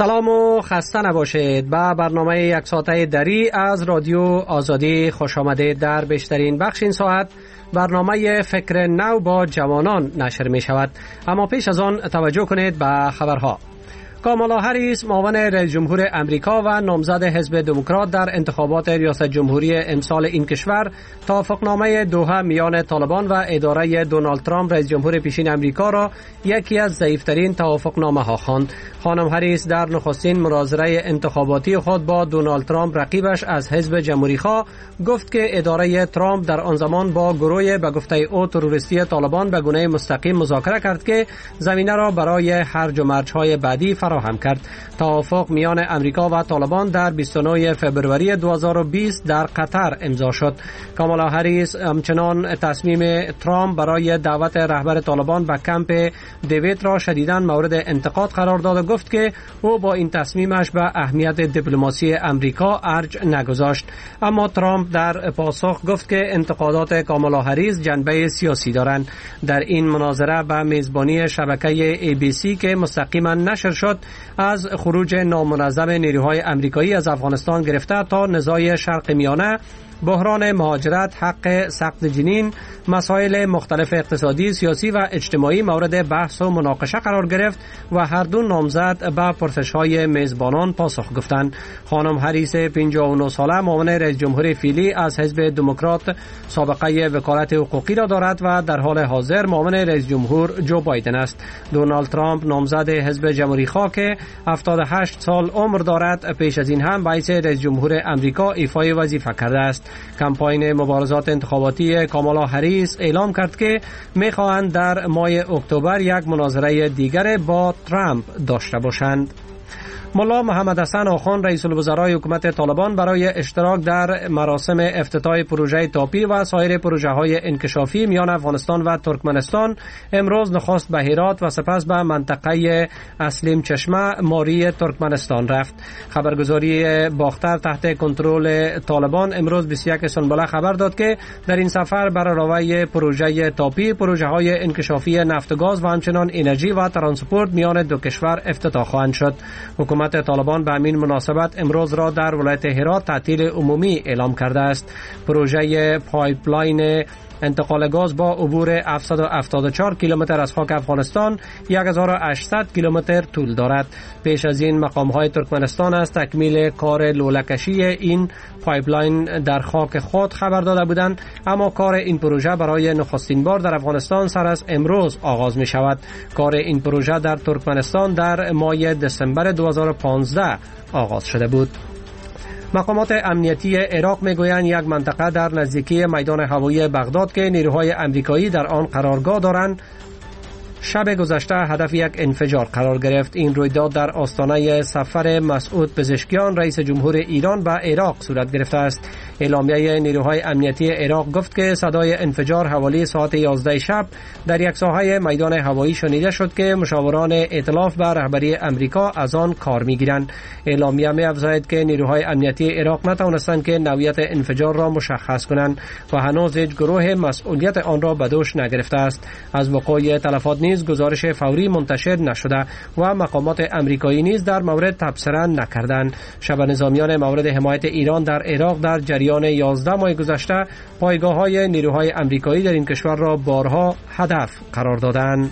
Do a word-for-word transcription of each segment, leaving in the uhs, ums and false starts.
سلام و خسته نباشید. به برنامه یک ساعته دری از رادیو آزادی خوش آمدید. در بیشترین بخش این ساعت برنامه فکر نو با جوانان نشر می شود. اما پیش از آن توجه کنید به خبرها. کامالا هریس معاون رئیس جمهور امریکا و نامزد حزب دموکرات در انتخابات ریاست جمهوری امسال این کشور توافقنامه دوحه میان طالبان و اداره دونالد ترامپ رئیس جمهور پیشین امریکا را یکی از ضعیفترین توافقنامه ها خواند. خانم هریس در نخستین مناظره انتخاباتی خود با دونالد ترامپ رقیبش از حزب جمهوری خواه گفت که اداره ترامپ در آن زمان با گروه به گفته او تروریستی طالبان به گونه مستقیم مذاکره کرد که زمینه را برای هرج و مرج‌های بعدی فراهم کرد. توافق میان امریکا و طالبان در بیست و نه فوریه دو هزار و بیست در قطر امضا شد. کامالا هریس همچنان تصمیم ترامپ برای دعوت رهبر طالبان به کمپ دیوید را شدیداً مورد انتقاد قرار داد و گفت که او با این تصمیمش به اهمیت دیپلماسی امریکا ارج نگذاشت. اما ترامپ در پاسخ گفت که انتقادات کامالا هریس جنبه سیاسی دارند. در این مناظره به میزبانی شبکه ای بی سی که مستقیما نشر شد از خروج نامنظم نیروهای امریکایی از افغانستان گرفته تا نزاع شرق میانه، بحران مهاجرت، حق سقط جنین، مسائل مختلف اقتصادی، سیاسی و اجتماعی مورد بحث و مناقشه قرار گرفت و هر دو نامزد به پرسش‌های میزبانان پاسخ گفتند. خانم هریس پنجاه و نه ساله معاون رئیس جمهور فعلی از حزب دموکرات سابقه وکالت حقوقی را دارد و در حال حاضر معاون رئیس جمهور جو بایدن است. دونالد ترامپ نامزد حزب جمهوری خواه که هفتاد و هشت سال عمر دارد پیش از این هم به حیث رئیس جمهور امریکا ایفای وظیفه کرده است. کمپاین مبارزات انتخاباتی کامالا هریس اعلام کرد که می‌خواهند در ماه اکتبر یک مناظره دیگر با ترامپ داشته باشند. ملا محمد حسن آخوند رئیس الوزرای حکومت طالبان برای اشتراک در مراسم افتتاح پروژه تاپی و سایر پروژه‌های انکشافی میان افغانستان و ترکمنستان امروز نخست به هرات و سپس به منطقه اسلیم چشمه ماری ترکمنستان رفت. خبرگزاری باختر تحت کنترل طالبان امروز بیست و یک سنبله خبر داد که در این سفر بر راهی پروژه تاپی پروژه‌های انکشافی نفت و گاز و همچنان انرژی و ترانسپورت میان دو کشور افتتاح خواهند شد. حکومت طالبان به همین مناسبت امروز را در ولایت هرات تعطیل عمومی اعلام کرده است. پروژه پایپلاین انتقال گاز با عبور هفتصد و هفتاد و چهار کیلومتر از خاک افغانستان یک هزار و هشتصد کیلومتر طول دارد. پیش از این مقام‌های ترکمنستان از تکمیل کار لوله‌کشی این پایپلاین در خاک خود خبر داده بودند، اما کار این پروژه برای نخستین بار در افغانستان سر از امروز آغاز می شود. کار این پروژه در ترکمنستان در ماه دسامبر دو هزار و پانزده آغاز شده بود. مقامات امنیتی عراق میگویند یک منطقه در نزدیکی میدان هوایی بغداد که نیروهای امریکایی در آن قرارگاه دارند شب گذشته هدف یک انفجار قرار گرفت. این رویداد در آستانه سفر مسعود پزشکیان رئیس جمهور ایران به عراق صورت گرفته است. اعلامیه نیروهای امنیتی عراق گفت که صدای انفجار حوالی ساعت یازده شب در یک ساحه میدان هوایی شنیده شد که مشاوران ائتلاف به رهبری امریکا از آن کار میگیرند. اعلامیه می‌افزاید که نیروهای امنیتی عراق نتوانستند که نوعیت انفجار را مشخص کنند و هنوز هیچ گروه مسئولیت آن را به دوش نگرفته است. از وقوع تلفات نیز گزارش فوری منتشر نشده و مقامات امریکایی نیز در مورد تبصره نکردند. شب نظامیان مورد حمایت ایران در عراق در جریان یازده ماه گذشته پایگاه‌های نیروهای امریکایی در این کشور را بارها هدف قرار دادند.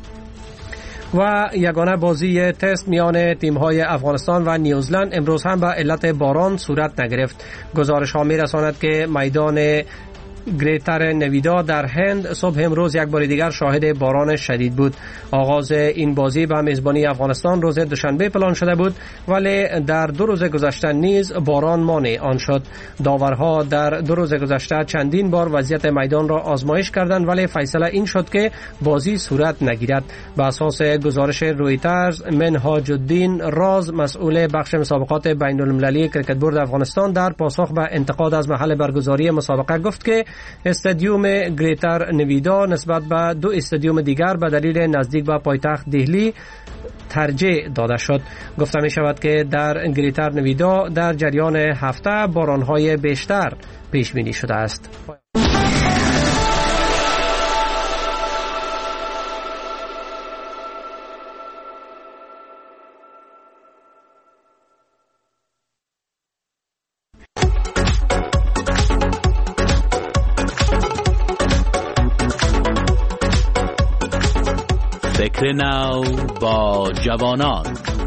و یگانه بازی تست میان تیم‌های افغانستان و نیوزلند امروز هم به علت باران صورت نگرفت. گزارش ها می‌رساند که میدان گریتر نویدا در هند صبح امروز یک بار دیگر شاهد باران شدید بود. آغاز این بازی به میزبانی افغانستان روز دوشنبه پلان شده بود، ولی در دو روز گذشته نیز باران مانع آن شد. داورها در دو روز گذشته چندین بار وضعیت میدان را آزمایش کردند، ولی فیصله این شد که بازی صورت نگیرد. به اساس گزارش رویترز، منهاج الدین راز مسئول بخش مسابقات بین المللی کریکت بورد افغانستان در پاسخ به انتقاد از محل برگزاری مسابقه گفت که استادیوم گریتر نویدا نسبت به دو استادیوم دیگر به دلیل نزدیک به پایتخت دهلی ترجیح داده شد. گفته می شود که در گریتر نویدا در جریان هفته بارانهای بیشتر پیش بینی شده است. فکر نو با جوانان.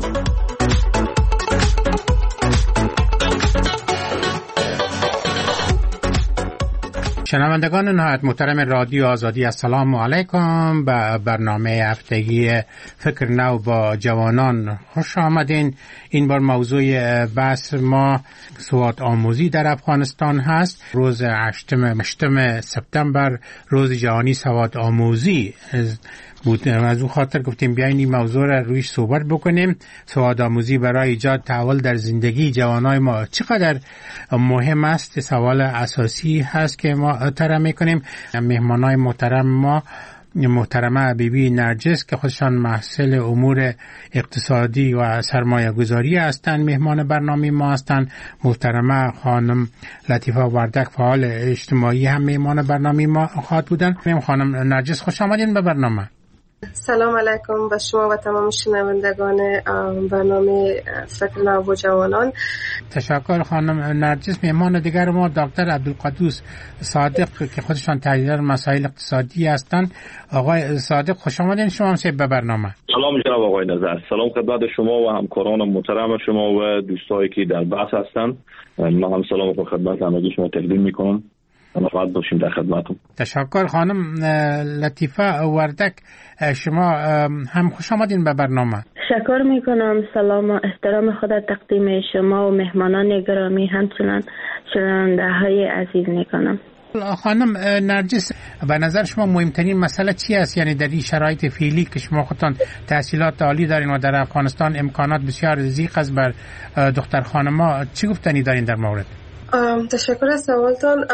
شنوندگان نهایت محترم رادیو آزادی، السلام علیکم. به برنامه هفتگی فکر نو با جوانان خوش آمدین. این بار موضوع بحث ما سواد آموزی در افغانستان هست. روز هشتم سپتامبر روز جهانی سواد آموزی بود. از اون خاطر گفتیم بیاین این موضوع را رویش صحبت بکنیم. سواد آموزی برای ایجاد تحول در زندگی جوانای ما چقدر مهم است، سوال اساسی هست که ما طرح میکنیم. مهمانای محترم ما محترمه بیبی نرجس که خودشان محصل امور اقتصادی و سرمایه گذاری هستند، مهمان برنامه ما هستند. محترمه خانم لطیفه وردک فعال اجتماعی هم مهمان برنامه ما خواهد بودن. خانم نرجس خوش آمدین به برنامه. سلام علیکم به شما و تمام شنوندگان برنامه فکر نو با جوانان. تشکر خانم نرجس. مهمان دیگر ما دکتر عبدالقدوس صادق که خودشان تحلیلگر مسائل اقتصادی هستند. آقای صادق خوش آمدین شما هم به برنامه. سلام جناب آقای نظر. سلام خدمت شما و همکاران محترم شما و دوستایی که در بحث هستند. من هم سلام و خدمت همگی شما تقدیم میکنم. راحت باشیم در خدمتتون. تشکر خانم لطیفه وردک، شما هم خوش آمدین به برنامه. تشکر میکنم. سلام و احترام خود تقدیم شما و مهمانان گرامی همچنان شنونده های عزیز میکنم. خانم نرجس، به نظر شما مهمترین مسئله چی است؟ یعنی در این شرایط فعلی که شما خودتان تحصیلات عالی دارین و در افغانستان امکانات بسیار زیق است بر دختر خانما، چی گفتنی دارین در مورد؟ تشکر از سوالتان.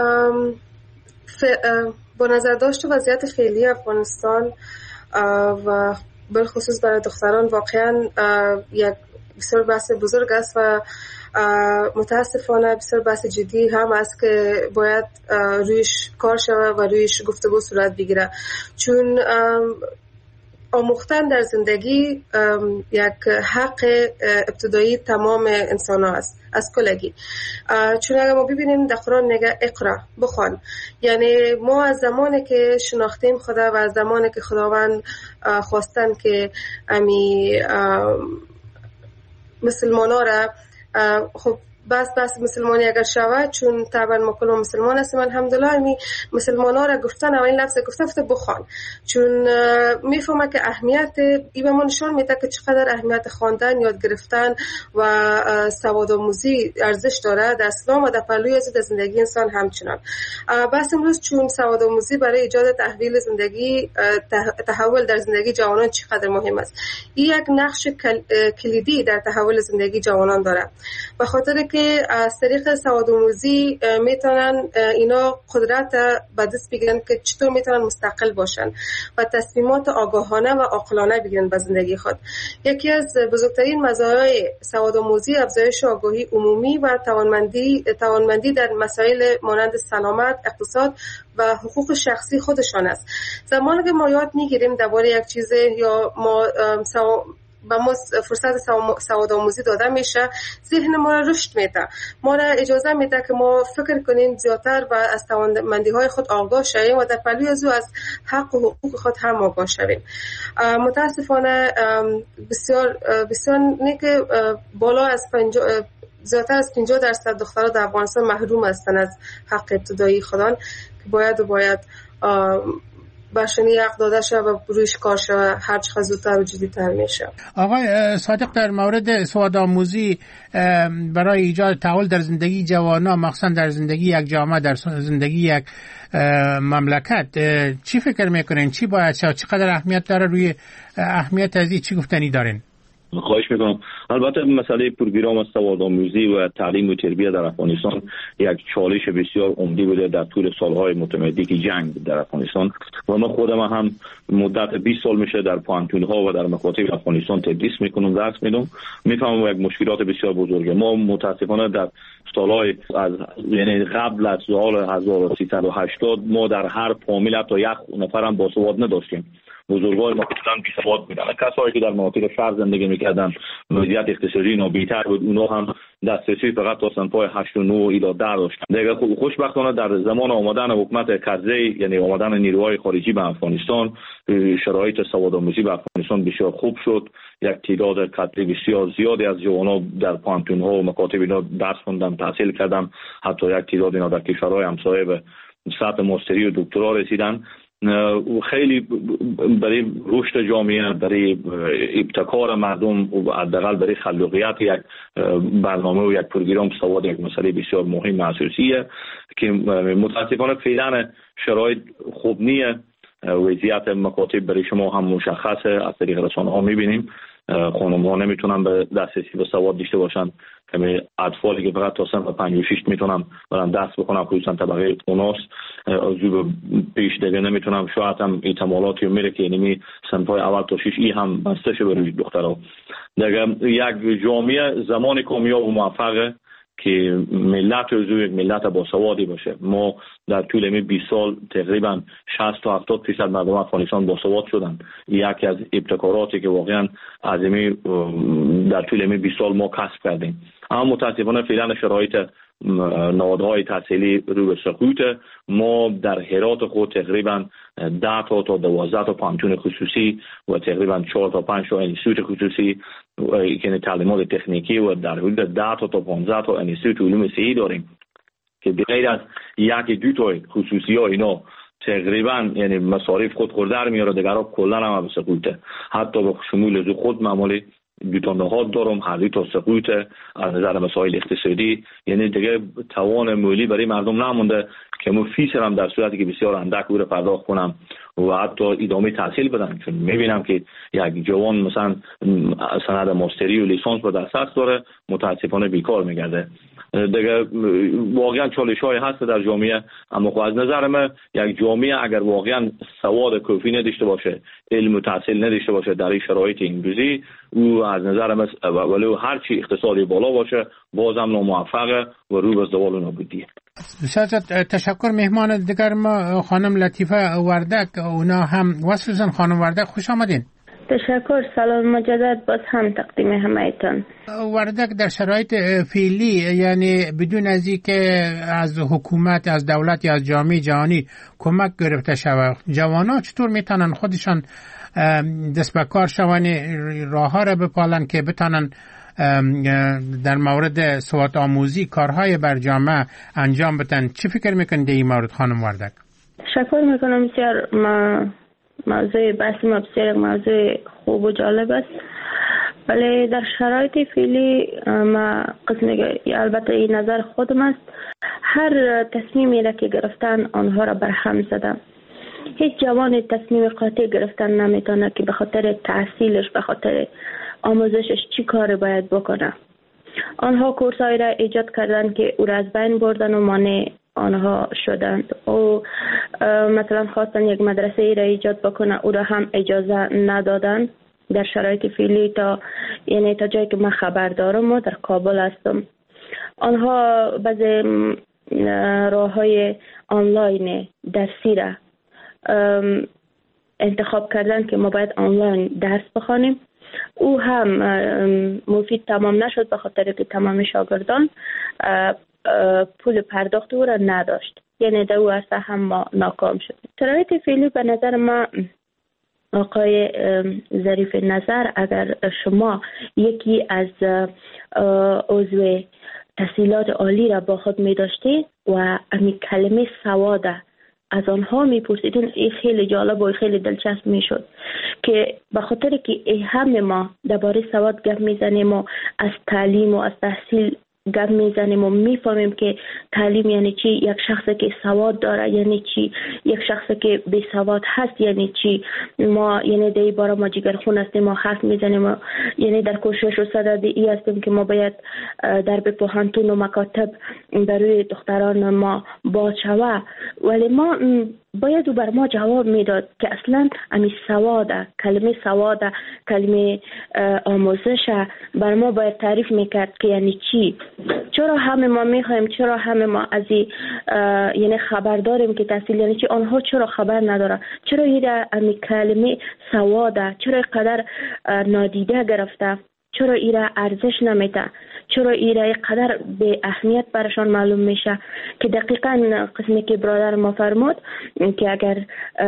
با نظر داشت وضعیت فعلی افغانستان و بالخصوص برای دختران واقعا یک بسیار بحث بزرگ است و متاسفانه بسیار بحث جدی هم است که باید رویش کار شود و رویش گفتگو صورت بگیره، چون آموختن در زندگی یک حق ابتدایی تمام انسان ها است از کلگی. چون اگر ما ببینیم در قرآن میگه اقرا، بخوان. یعنی ما از زمانی که شناختیم خدا و از زمانی که خداوند خواستن که امی مسلمان ها را خب بس بس مسلمانی اگر شود، چون طبعا ما کلم مسلمان هستیم الحمدلله، امی مسلمان ها را گفتن و این لفظ گفته بخوان، چون میفهمه که اهمیت این به ما نشان میده که چقدر اهمیت خواندن، یاد گرفتن و سواد آموزی ارزش داره در اسلام و در پهلوی از زندگی انسان همچنان. بس امروز چون سواد آموزی برای ایجاد تحول زندگی تحول در زندگی جوانان چقدر مهم است، این یک نقش کلیدی در تحول زندگی جوانان داره، به خاطر که از طریق سواد آموزی میتونن اینا قدرت به دست بگیرن که چطور میتونن مستقل باشن و تصمیمات آگاهانه و عاقلانه بگیرن به زندگی خود. یکی از بزرگترین مزایای سواد آموزی افزایش آگاهی عمومی و توانمندی توانمندی در مسائل مانند سلامت، اقتصاد و حقوق شخصی خودشان است. زمانی که ما یاد میگیریم درباره یک چیز یا ما با ما فرصت سواد آموزی داده میشه، ذهن ما را رشد میده، ما را اجازه میده که ما فکر کنیم زیادتر و از توانمندی های خود آگاه شویم و در پهلوی از او از حق و حقوق خود هم آگاه شویم. متاسفانه بسیار بسیار نه که بالا از پنجاه زیادتر از پنجاه درصد دخترها در افغانستان محروم هستند از حق ابتدایی خودان که باید و باید برشنی حق داده شد و رویش کار شد هر چقدر زودتر و جدی‌تر میشه. آقای صادق، در مورد سواد آموزی برای ایجاد تحول در زندگی جوانان، مخصوصا در زندگی یک جامعه، در زندگی یک مملکت، چی فکر میکنین؟ چی باید شد؟ چقدر اهمیت داره؟ روی اهمیت از این چی گفتنی دارین؟ خواهش میکنم. البته مسئله پروگرام سواد آموزی و تعلیم و تربیت در افغانستان یک چالش بسیار عمده بوده در طول سالهای متمدی که جنگ در افغانستان و من خودم هم مدت بیست سال میشه در پانتونها و در مکاتب افغانستان تدریس میکنم، درس میدم. میفهمم یک مشکلات بسیار بزرگه. ما متاسفانه در سالهای از یعنی قبل از سال هزار و سیصد و هشتاد ما در هر فامیل حتی یک نفر هم باسواد نداشتیم. بزرگوار ما کلا بی‌سواد بودن. کسایی که در مناطق شهر زندگی میکردن وضعیت اقتصادی نابی‌تر بود، اونا هم دسترسی فقط تا صنف‌های هشت و نه الی ده داشتن. دیگه خوشبختانه در زمان آمدن حکومت کرزی، یعنی آمدن نیروهای خارجی به افغانستان، شرایط سوادآموزی به افغانستان بسیار خوب شد. یک تعداد قطعی بسیار زیادی از جوانان در پانتون‌ها و مکاتب اینا درس خوندن، تحصیل کردن. حتی یک تعداد اینا در کشورهای همسایه به سطح ماستری و دکترا رسیدن. خیلی برای رشد جامعه، برای ابتکار مردم و حداقل برای خلاقیت یک برنامه و یک پروگرام سواد یک مسئله بسیار مهم و اساسیه که متاسفانه فعلا شرایط خوب نیه. وضعیت مکاتب برای شما هم مشخصه، از طریق رسانه ها میبینیم خانم ها نمیتونن به دسترسی به سواد داشته باشن. کمی اطفالی که فقط تا صنف پنج و شش میتونن برن درس بخونن، خصوصا طبقه اوناس زوب پیش دیگه نمیتونن. شاید هم احتمالاتی میره که اینمی صنف‌های اول تا شش ای هم بسته شه برای دخترها. دیگه یک جامعه زمان کامیاب و موفقه که ملت روزو یک ملت باسوادی باشه. ما در طول این بیست سال تقریبا شصت تا هفتاد درصد مردم افغانستان باسواد شدن. یکی از ابتکاراتی که واقعا عظیمی در طول این بیست سال ما کسب کردیم. اما متاسفانه فعلا شرایط نهادهای تحصیلی رو به سقوط. ما در هرات خود تقریبا ده تا تا دوازده تا پانتون خصوصی و تقریبا چهار تا پنج تا انستیتوت خصوصی که تعلیمات تکنیکی و در حدود ده تا تا پانزده تا انستیتوت علوم صحی داریم که بغیر از یکی دو تا خصوصی ها اینا تقریبا یعنی مصارف خود خورده میاره، دیگرها کلا هم به سقوطه. حتی به شمول خود معمولی دو تا نهاد دارم، هر دو تا سقوط از نظر مسائل اقتصادی، یعنی دیگه توان مالی برای مردم نمونده که مو فیس هم در صورتی که بسیار اندک رو پرداخت کنم و حتی ادامه تحصیل بدم. چون میبینم که یک جوان مثلا سند ماستری و لیسانس به دسترس داره، متاسفانه بیکار میگرده. دیگه واقعا چالش های هست در جامعه. اما خب از نظر من یک جامعه اگر واقعا سواد کافی نداشته باشه، علم و تحصیل نداشته باشه در این شرایط امروزی، او از نظر من ولو هر چی اقتصادی بالا باشه بازم ناموفقه و رو به زوال و نابودیه. بسیار تشکر. مهمان دیگر ما خانم لطیفه وردک، اونا هم وصلن. خانم وردک خوش آمدین. تشکر. سلام مجدد باز هم تقدیم همه‌تان. وردک در شرایط فعلی، یعنی بدون از اینکه از حکومت، از دولت یا از جامعه جهانی کمک گرفته شود، جوانان چطور میتونن خودشان دست به کار شوند، راه ها را بپالن که بتونن در مورد سواد آموزی کارهای بر جامعه انجام بدن؟ چی فکر میکنید در این مورد خانم وردک؟ تشکر میکنم. بسیار ما موضوع بحث ما بسیار موضوع خوب و جالب است، ولی در شرایط فعلی ما قسم البته این نظر خودم است، هر تصمیمی را که گرفتن آنها را بر هم زدن. هیچ جوان تصمیم قاطع گرفتن نمیتونه که به خاطر تحصیلش، به خاطر آموزشش چی کار باید بکنه. آنها کورسایی را ایجاد کردن که او را از بین بردن و مانع آنها شدند. او مثلا خواستن یک مدرسه ای را ایجاد بکنه، او را هم اجازه ندادن در شرایط فعلی. تا یعنی تا جایی که من خبر دارم و در کابل هستم، آنها بعضی راه های آنلاین درسی را انتخاب کردن که ما باید آنلاین درس بخوانیم. او هم مفید تمام نشد به خاطر که تمام شاگردان پول پرداخت او را نداشت، یعنی در او عرصه هم ما ناکام شد. شرایط فعلی به نظر ما آقای ظریف نظر، اگر شما یکی از عضو تحصیلات عالی را با خود می داشتید و امی کلمه سواد از آنها می پرسیدین، این خیلی جالب و خیلی دلچسب می شد که به خاطر که همه ما درباره سواد گپ می زنیم و از تعلیم و از تحصیل گپ میزنیم و میفهمیم که تعلیم یعنی چی، یک شخصی که سواد داره یعنی چی، یک شخصی که بی سواد هست یعنی چی. ما یعنی در این باره ما جگرخون هستیم و حرف میزنیم و یعنی در کوشش و صدد ای هستیم که ما باید در پوهنتون و مکاتب برای دختران ما باز شود، ولی ما باید او بر ما جواب میداد که اصلا امی سواده، کلمه سواده، کلمه آموزش بر ما باید تعریف میکرد که یعنی چی. چرا همه ما میخوایم، چرا همه ما از یعنی خبر داریم که تحصیل یعنی چی، آنها چرا خبر نداره، چرا این امی کلمه سواده چرا قدر نادیده گرفته، چرا ایره ارزش نمیده، چرا ایره قدر به اهمیت برشان معلوم میشه. که دقیقاً قسمی که برادر ما فرمود که اگر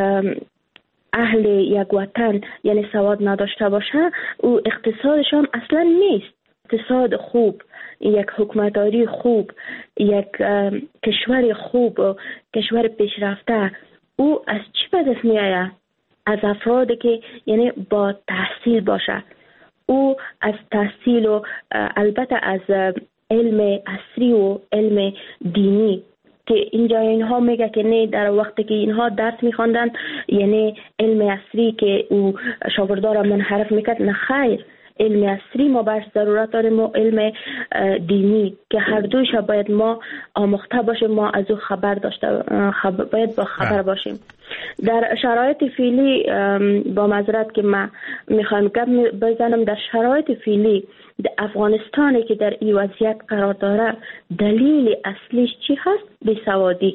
اهل یک وطن یعنی سواد نداشته باشه او اقتصادشان اصلا نیست. اقتصاد خوب، یک حکمتداری خوب، یک کشور خوب، کشور پیشرفته او از چی به دست میآید؟ از افرادی که یعنی با تحصیل باشه. او از تحصیل و البته از علم عصری و علم دینی که اینجا اینها میگه که نه در وقتی که اینها درس میخواندن یعنی علم عصری که او شاگردان منحرف میکرد، نه خیر، علم عصری ما برش ضرورت داریم و علم دینی که هر دویش باید ما آموخته باشیم، ما از او خبر داشته خبر باید با خبر باشیم. در شرایط فعلی با معذرت که من میخوام گپ بزنم، در شرایط فعلی در افغانستانی که در این وضعیت قرار داره دلیل اصلیش چی هست؟ بیسوادی.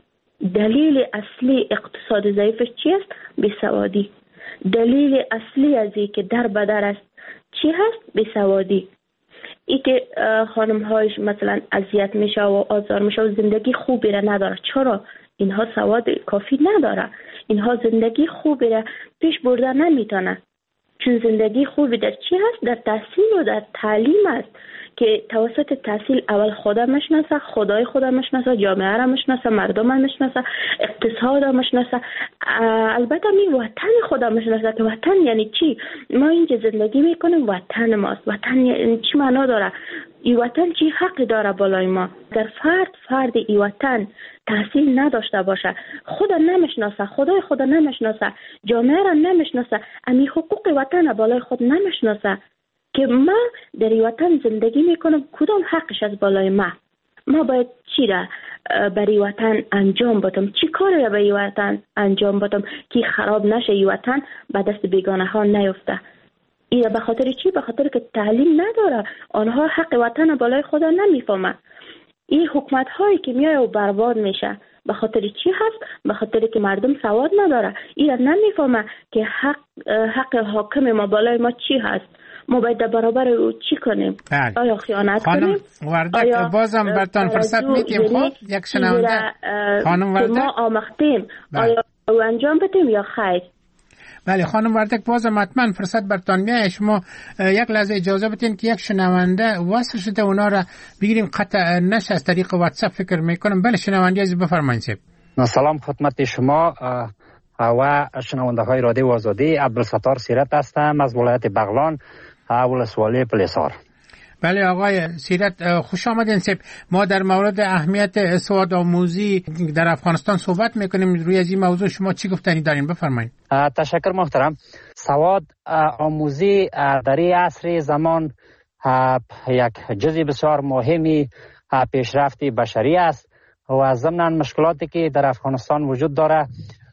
دلیل اصلی اقتصاد ضعیفش چی است؟ بیسوادی. دلیل اصلی از این که در بدر است چی هست؟ بیسوادی. ای که خانم هایش مثلا اذیت میشه و آزار میشه و زندگی خوبی را نداره. چرا؟ اینها سواد کافی نداره، اینها زندگی خوبی را پیش برده نمیتونه. چون زندگی خوبی در چی هست؟ در تحصیل و در تعلیم است که توسط تحصیل اول خدا مشناسه، خدای خدا مشناسه، جامعه را مشناسه، مردم را مشناسه، اقتصاد را مشناسه، البته می وطن خدا مشناسه که وطن یعنی چی. ما اینجا زندگی میکنیم، وطن ماست. وطن یعنی چی معنا داره؟ ای وطن چی حقی داره بالای ما؟ در فرد فرد ای وطن تحصیل نداشته باشه، خدا نمیشناسه، خدای خدا نمیشناسه، جامعه را نمیشناسه، امی حقوق وطن بالای خود نمیشناسه که ما در این وطن زندگی میکنم، کدام حقش از بالای ما؟ ما باید چی را برای وطن انجام بدم؟ چی کاری را برای وطن انجام بدم که خراب نشه این وطن به دست بیگانه ها نیفته؟ این به خاطر چی؟ به خاطر که تعلیم نداره، آنها حق وطن بالای خدا نمیفهمه. این حکومت هایی که میای و برباد میشه به خاطر چی هست؟ به خاطر که مردم سواد نداره، این نمیفهمه که حق حق حاکم ما بالای ما چی هست. ما باید در برابر او چی کنیم؟ بله. آیا خیانت خانم کنیم؟ وردک بازم برتان فرصت میدیم. خب یک شنونده خانم وردک ما آمختیم، بله. آیا او انجام بدیم یا خیر؟ بله خانم وردک بازم حتما فرصت برتان میاد. شما یک لحظه اجازه بدین که یک شنونده وصل شده اونا را بگیریم، قطع نشه از طریق واتساپ فکر میکنم. بله شنونده عزیز بفرمایید. سلام خدمت شما و شنونده های رادیو آزادی. عبدالستار سیرت هستم از ولایت بغلان، ولسوالی پلیسار. بله آقای سیرت خوش آمدین. سب ما در مورد اهمیت سواد آموزی در افغانستان صحبت میکنیم. روی از این موضوع شما چی گفتنی دارین؟ بفرمایید. تشکر محترم. سواد آموزی در این عصر زمان یک جزء بسیار مهمی پیشرفت بشری است و ضمن مشکلاتی که در افغانستان وجود داره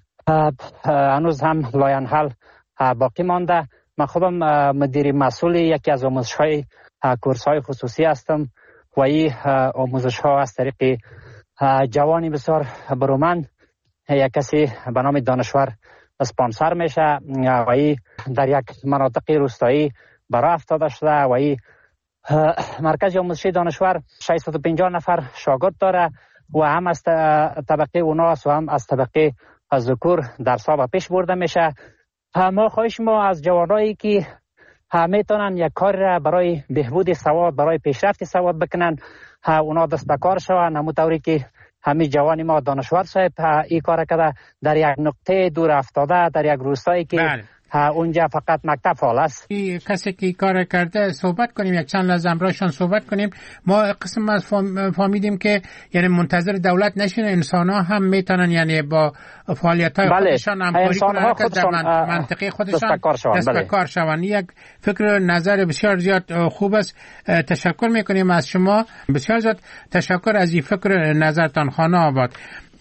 هنوز هم لاینحل باقی مانده. من خودم مدیر مسئول یکی از آموزش‌های کورس‌های خصوصی هستم و این آموزش‌ها از طریق جوانی بسیار برومند، یک کسی به نام دانشور اسپانسر میشه و این در یک مناطق روستایی برای افتاده شده و این مرکز آموزشی دانشور ششصد و پنجاه نفر شاگرد داره و هم از طبقه اوناس و هم از طبقه ذکور درس‌ها به پیش برده میشه. ما خواهش ما از جوانایی که میتونن یک کار را برای بهبود سواد، برای پیشرفت سواد بکنن، اونا دست به کار شوند. همونطوری که همین جوانی ما دانشور صاحب این کار کرده در یک نقطه دور افتاده، در یک روستایی که بله. اونجا فقط مکتب فعال است. کسی که کار کرده صحبت کنیم، یک چند لحظه امرایشان صحبت کنیم. ما قسم از فهمیدیم که یعنی منتظر دولت نشینه، انسان ها هم میتونن یعنی با فعالیت های بله. خودشان همکاری کنن که در منطقه خودشان دست به کار شوند. یک فکر نظر بسیار زیاد خوب است. تشکر میکنیم از شما، بسیار زیاد تشکر از این فکر نظرتان. خانه آباد.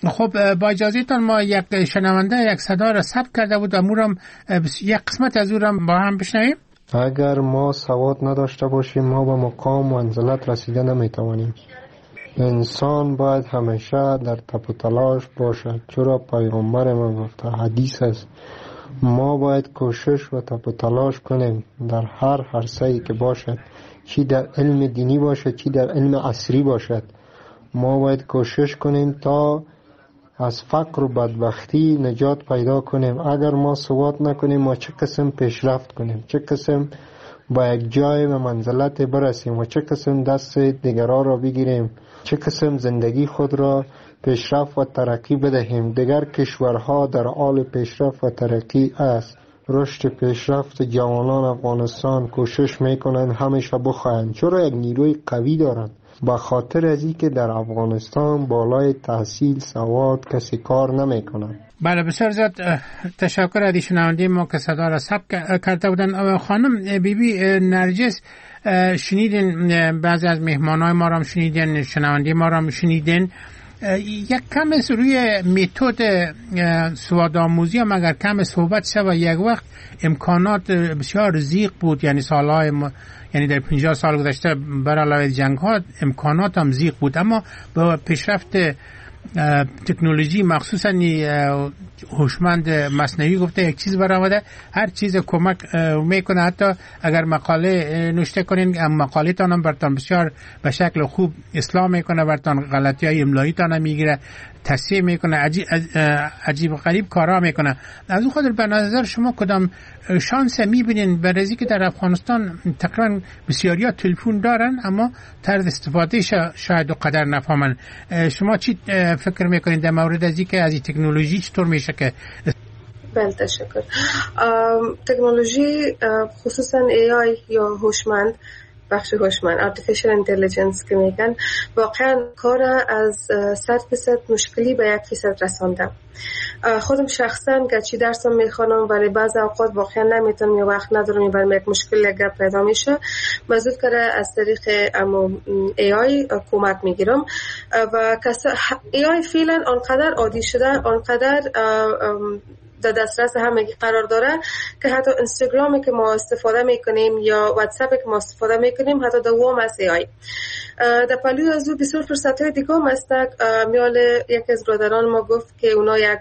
خب با اجازهتان ما یک شنونده یک صدا را ثبت کرده بود، امورم یک قسمت از او را با هم بشنویم. اگر ما سواد نداشته باشیم ما به مقام و منزلت رسیده نمیتوانیم. انسان باید همیشه در تپ و تلاش باشد، چرا پیغمبر ما گفته، حدیث است. ما باید کوشش و تپ و تلاش کنیم در هر عرصه‌ای که باشد، چی در علم دینی باشد چی در علم عصری باشد. ما باید کوشش کنیم تا از فقر و بدبختی نجات پیدا کنیم. اگر ما سواد نکنیم ما چه قسم پیشرفت کنیم، چه قسم با یک جای و منزلت برسیم و چه قسم دست دیگران را بگیریم، چه قسم زندگی خود را پیشرفت و ترقی بدهیم. دیگر کشورها در حال پیشرفت و ترقی است. رشد پیشرفت جوانان افغانستان کوشش میکنند همیشه بخواهند، چرا یک نیروی قوی دارند. به خاطر از این که در افغانستان بالای تحصیل سواد کسی کار نمیکنند. بله بسیار زیاد تشکر از شنونده ما که صدا را ثبت کرده بودن. خانم بی بی نرجس، شنیدین بعضی از مهمانای ما را شنیدین، شنونده ما را شنیدین. یک کم روی متد سواد آموزی هم اگر کم صحبت شد و یک وقت امکانات بسیار ضیق بود، یعنی سالهای م... یعنی در پنجاه سال گذشته بر علاوه جنگ ها امکانات هم ضیق بود، اما با پیشرفت تکنولوژی مخصوصا هوشمند مصنوعی گفته یک چیز برآمده، هر چیز کمک میکنه. حتی اگر مقاله نوشته کنین مقاله تان هم براتون بسیار به شکل خوب اصلاح میکنه، براتون غلطی های املایی تان میگیره، تصحیح میکنه، عجیب, عجیب و غریب کارا میکنه. از اون خاطر به نظر شما کدام شانس میبینین برای که در افغانستان تقریبا بسیاری ها تلفن دارن اما طرز استفاده شاید و قدر نفهمن؟ شما چی فکر میکنین در مورد از اینکه از این تکنولوژی چطور میشه که؟ بله تشکر. تکنولوژی خصوصا ای آی یا هوشمند، بخش هوشمند artificial intelligence که میگن، واقعا کار از صد فیصد مشکلی به یک فیصد رسانده. خودم شخصا گرچه درسم میخوانم ولی بعض اوقات واقعا نمیتونم یا وقت ندارم یا برام یک مشکل گپ پیدا میشه، مزید کرده از طریق امو ای آی کمک میگیرم و ای آی فعلا آنقدر عادی شده، آنقدر در دسترس همگی قرار داره که حتی اینستاگرامی که ما استفاده میکنیم یا واتساپی که ما استفاده میکنیم حتی دوام از ای آی. در پلوی از او بسیار فرصت های دیگه هم است. میال یک از برادران ما گفت که اونا یک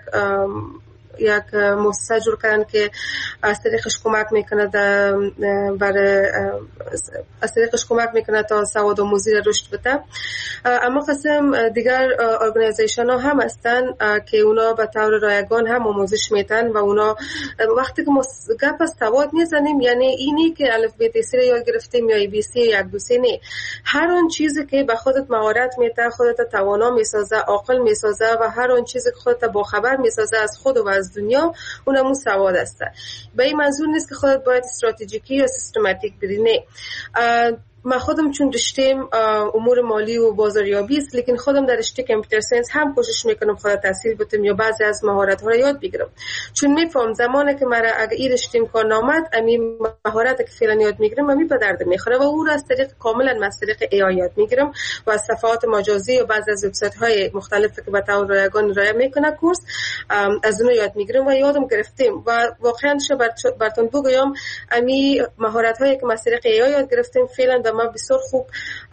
یک مؤسسه جور کردن که از طریقش کمک میکنه برای از طریقش کمک میکنه تا سواد آموزی را رشد بده. اما قسم دیگر ارگانیزیشن ها هم هستن که اونا به طور رایگان هم آموزش میدن و اونا وقتی که ما گپ از سواد میزنیم یعنی اینی که الف ب ت س را یاد گرفتیم یا ای بی سی یک دو سه نه، هر اون چیزی که به خودت مهارت میده، خودت توانا میسازه، عاقل میسازه و هر اون چیزی که خودت با خبر میسازه از خود و از دنیا، اونمون سواد است. به این منظور نیست که خودت باید استراتژیکی یا سیستماتیک بری، نه. من خودم چون رشته‌ام امور مالی و بازاریابی است، لیکن خودم در رشته کامپیوتر ساینس هم کوشش میکنم خودم تحصیل بکنم یا بعضی از مهارت‌ها رو یاد بگیرم، چون میفهم زمانی که مرا اگه این رشته کار نامد امی مهارتی که فعلا یاد میگیرم امی به درد میخوره و اون رو از طریق کاملا از طریق ای آی یاد میگیرم و از صفحات مجازی و بعضی از وبسایت‌های مختلفی که به طور رایگان ارائه میکنه کورس از اون یاد میگیرم و یادم گرفتیم و واقعا شو براتون بگم امی مهارت‌هایی که از طریق ای آی یاد گرفتیم فعلا ما بسیار خوب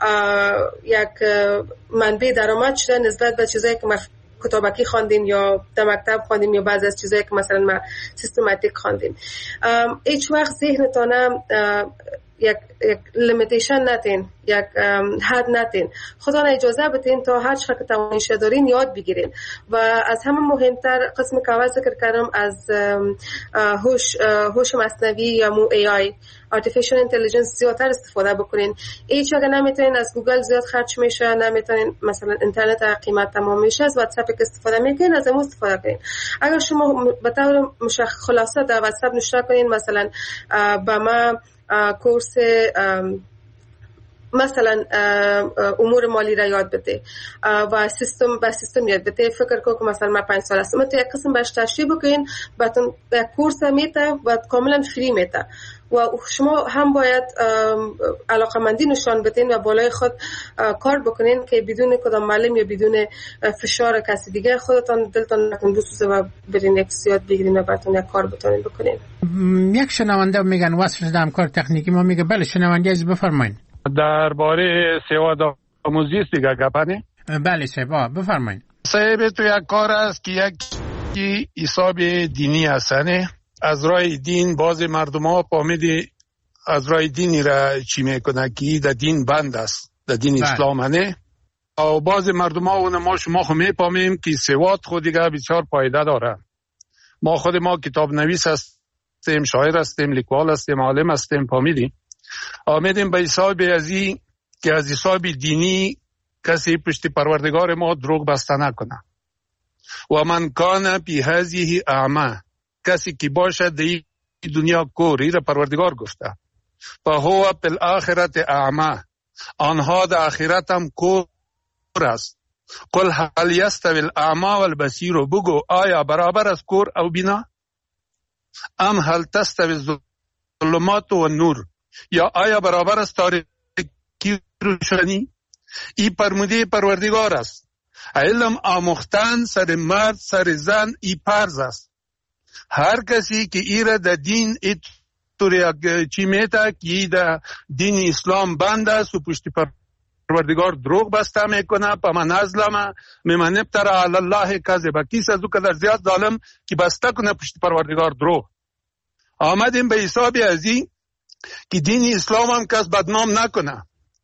یک منبع درآمد شده نسبت به چیزایی که ما کتابکی خواندیم یا در مکتب خواندیم یا بعضی از چیزایی که مثلا ما سیستماتیک خواندیم. هیچ وقت ذهنتون یک یک لیمیتیشن نتین، یک حد نتین، خدا را اجازه بدین تا هر چقدر توانش دارین یاد بگیرین و از همه مهمتر قسم که اول ذکر کردم از هوش هوش مصنوعی یا مو ای آی artificial intelligence زیادتر استفاده بکنین. هیچ اگه نمیتونین از گوگل زیاد خرج میشه، نمیتونین مثلا اینترنت قیمت تمام میشه، از واتساپ که استفاده میکنین از اون استفاده کنین. اگر شما به طور مشخص خلاصه در واتساپ نشر کنین مثلا با ما کورس مثلا امور مالی را یاد بده و سیستم و سیستم یاد بده. فکر کو که مثلا ما پنج سال هستم تو یک قسم باش تشریح بکنین باتون یک کورس میته و کاملا فری میته و شما هم باید علاقمندی نشان بدین و بالای خود کار بکنین که بدون کدام معلم یا بدون فشار کسی دیگه خودتان دلتان نکن بسوزه و برین یک سیاد بگیرین و براتون یک کار بتونین بکنین. یک شنونده میگن وصل شده همکار تکنیکی ما میگه بله شنونده از بفرمایید. درباره سواد آموزی است دیگه گپنه؟ بله سوا بفرمایید. صاحب تو یک کار است که یک حساب دینی هستنه از راه دین باز مردم ها فهمیدی از راه دینی را چی میکنه که در دین بند است در دین بله. اسلام هنه و باز مردم ها اون ما شما خو میپامیم که سواد خود دیگه بسیار پایده داره. ما خود ما کتاب نویس هستیم، شاعر هستیم، لیکوال هستیم، عالم هستیم، فهمیدیم آمدیم به حساب ازی که از حساب دینی کسی پشت پروردگار ما دروغ بسته نکنه. و من کان بی هذه اعمى کسی که باشد در این دنیا کور، این را پروردگار گفته فهو بالآخرت اعمى آنها در آخرت هم کور است. قل هل یستوی الاعمى والبصیر بگو آیا برابر است کور او بینا؟ ام هل تستوی الظلمات و نور یا آیا برابر است تاریکی روشنی؟ ای پرموده پروردگار است. علم آموختن سر مرد سر زن ای پرز است. هر کسی که ای را در دین ایتوری چی میتا که ای در دین اسلام بند است و پشت پروردگار دروغ بسته میکنه پا من ازلم ممن ابترا علی الله کذب کیس از او کدر زیاد ظالم که بسته کنه پشت پروردگار دروغ. آمدیم به حساب ازی که دین اسلام هم کس بدنام نکنه.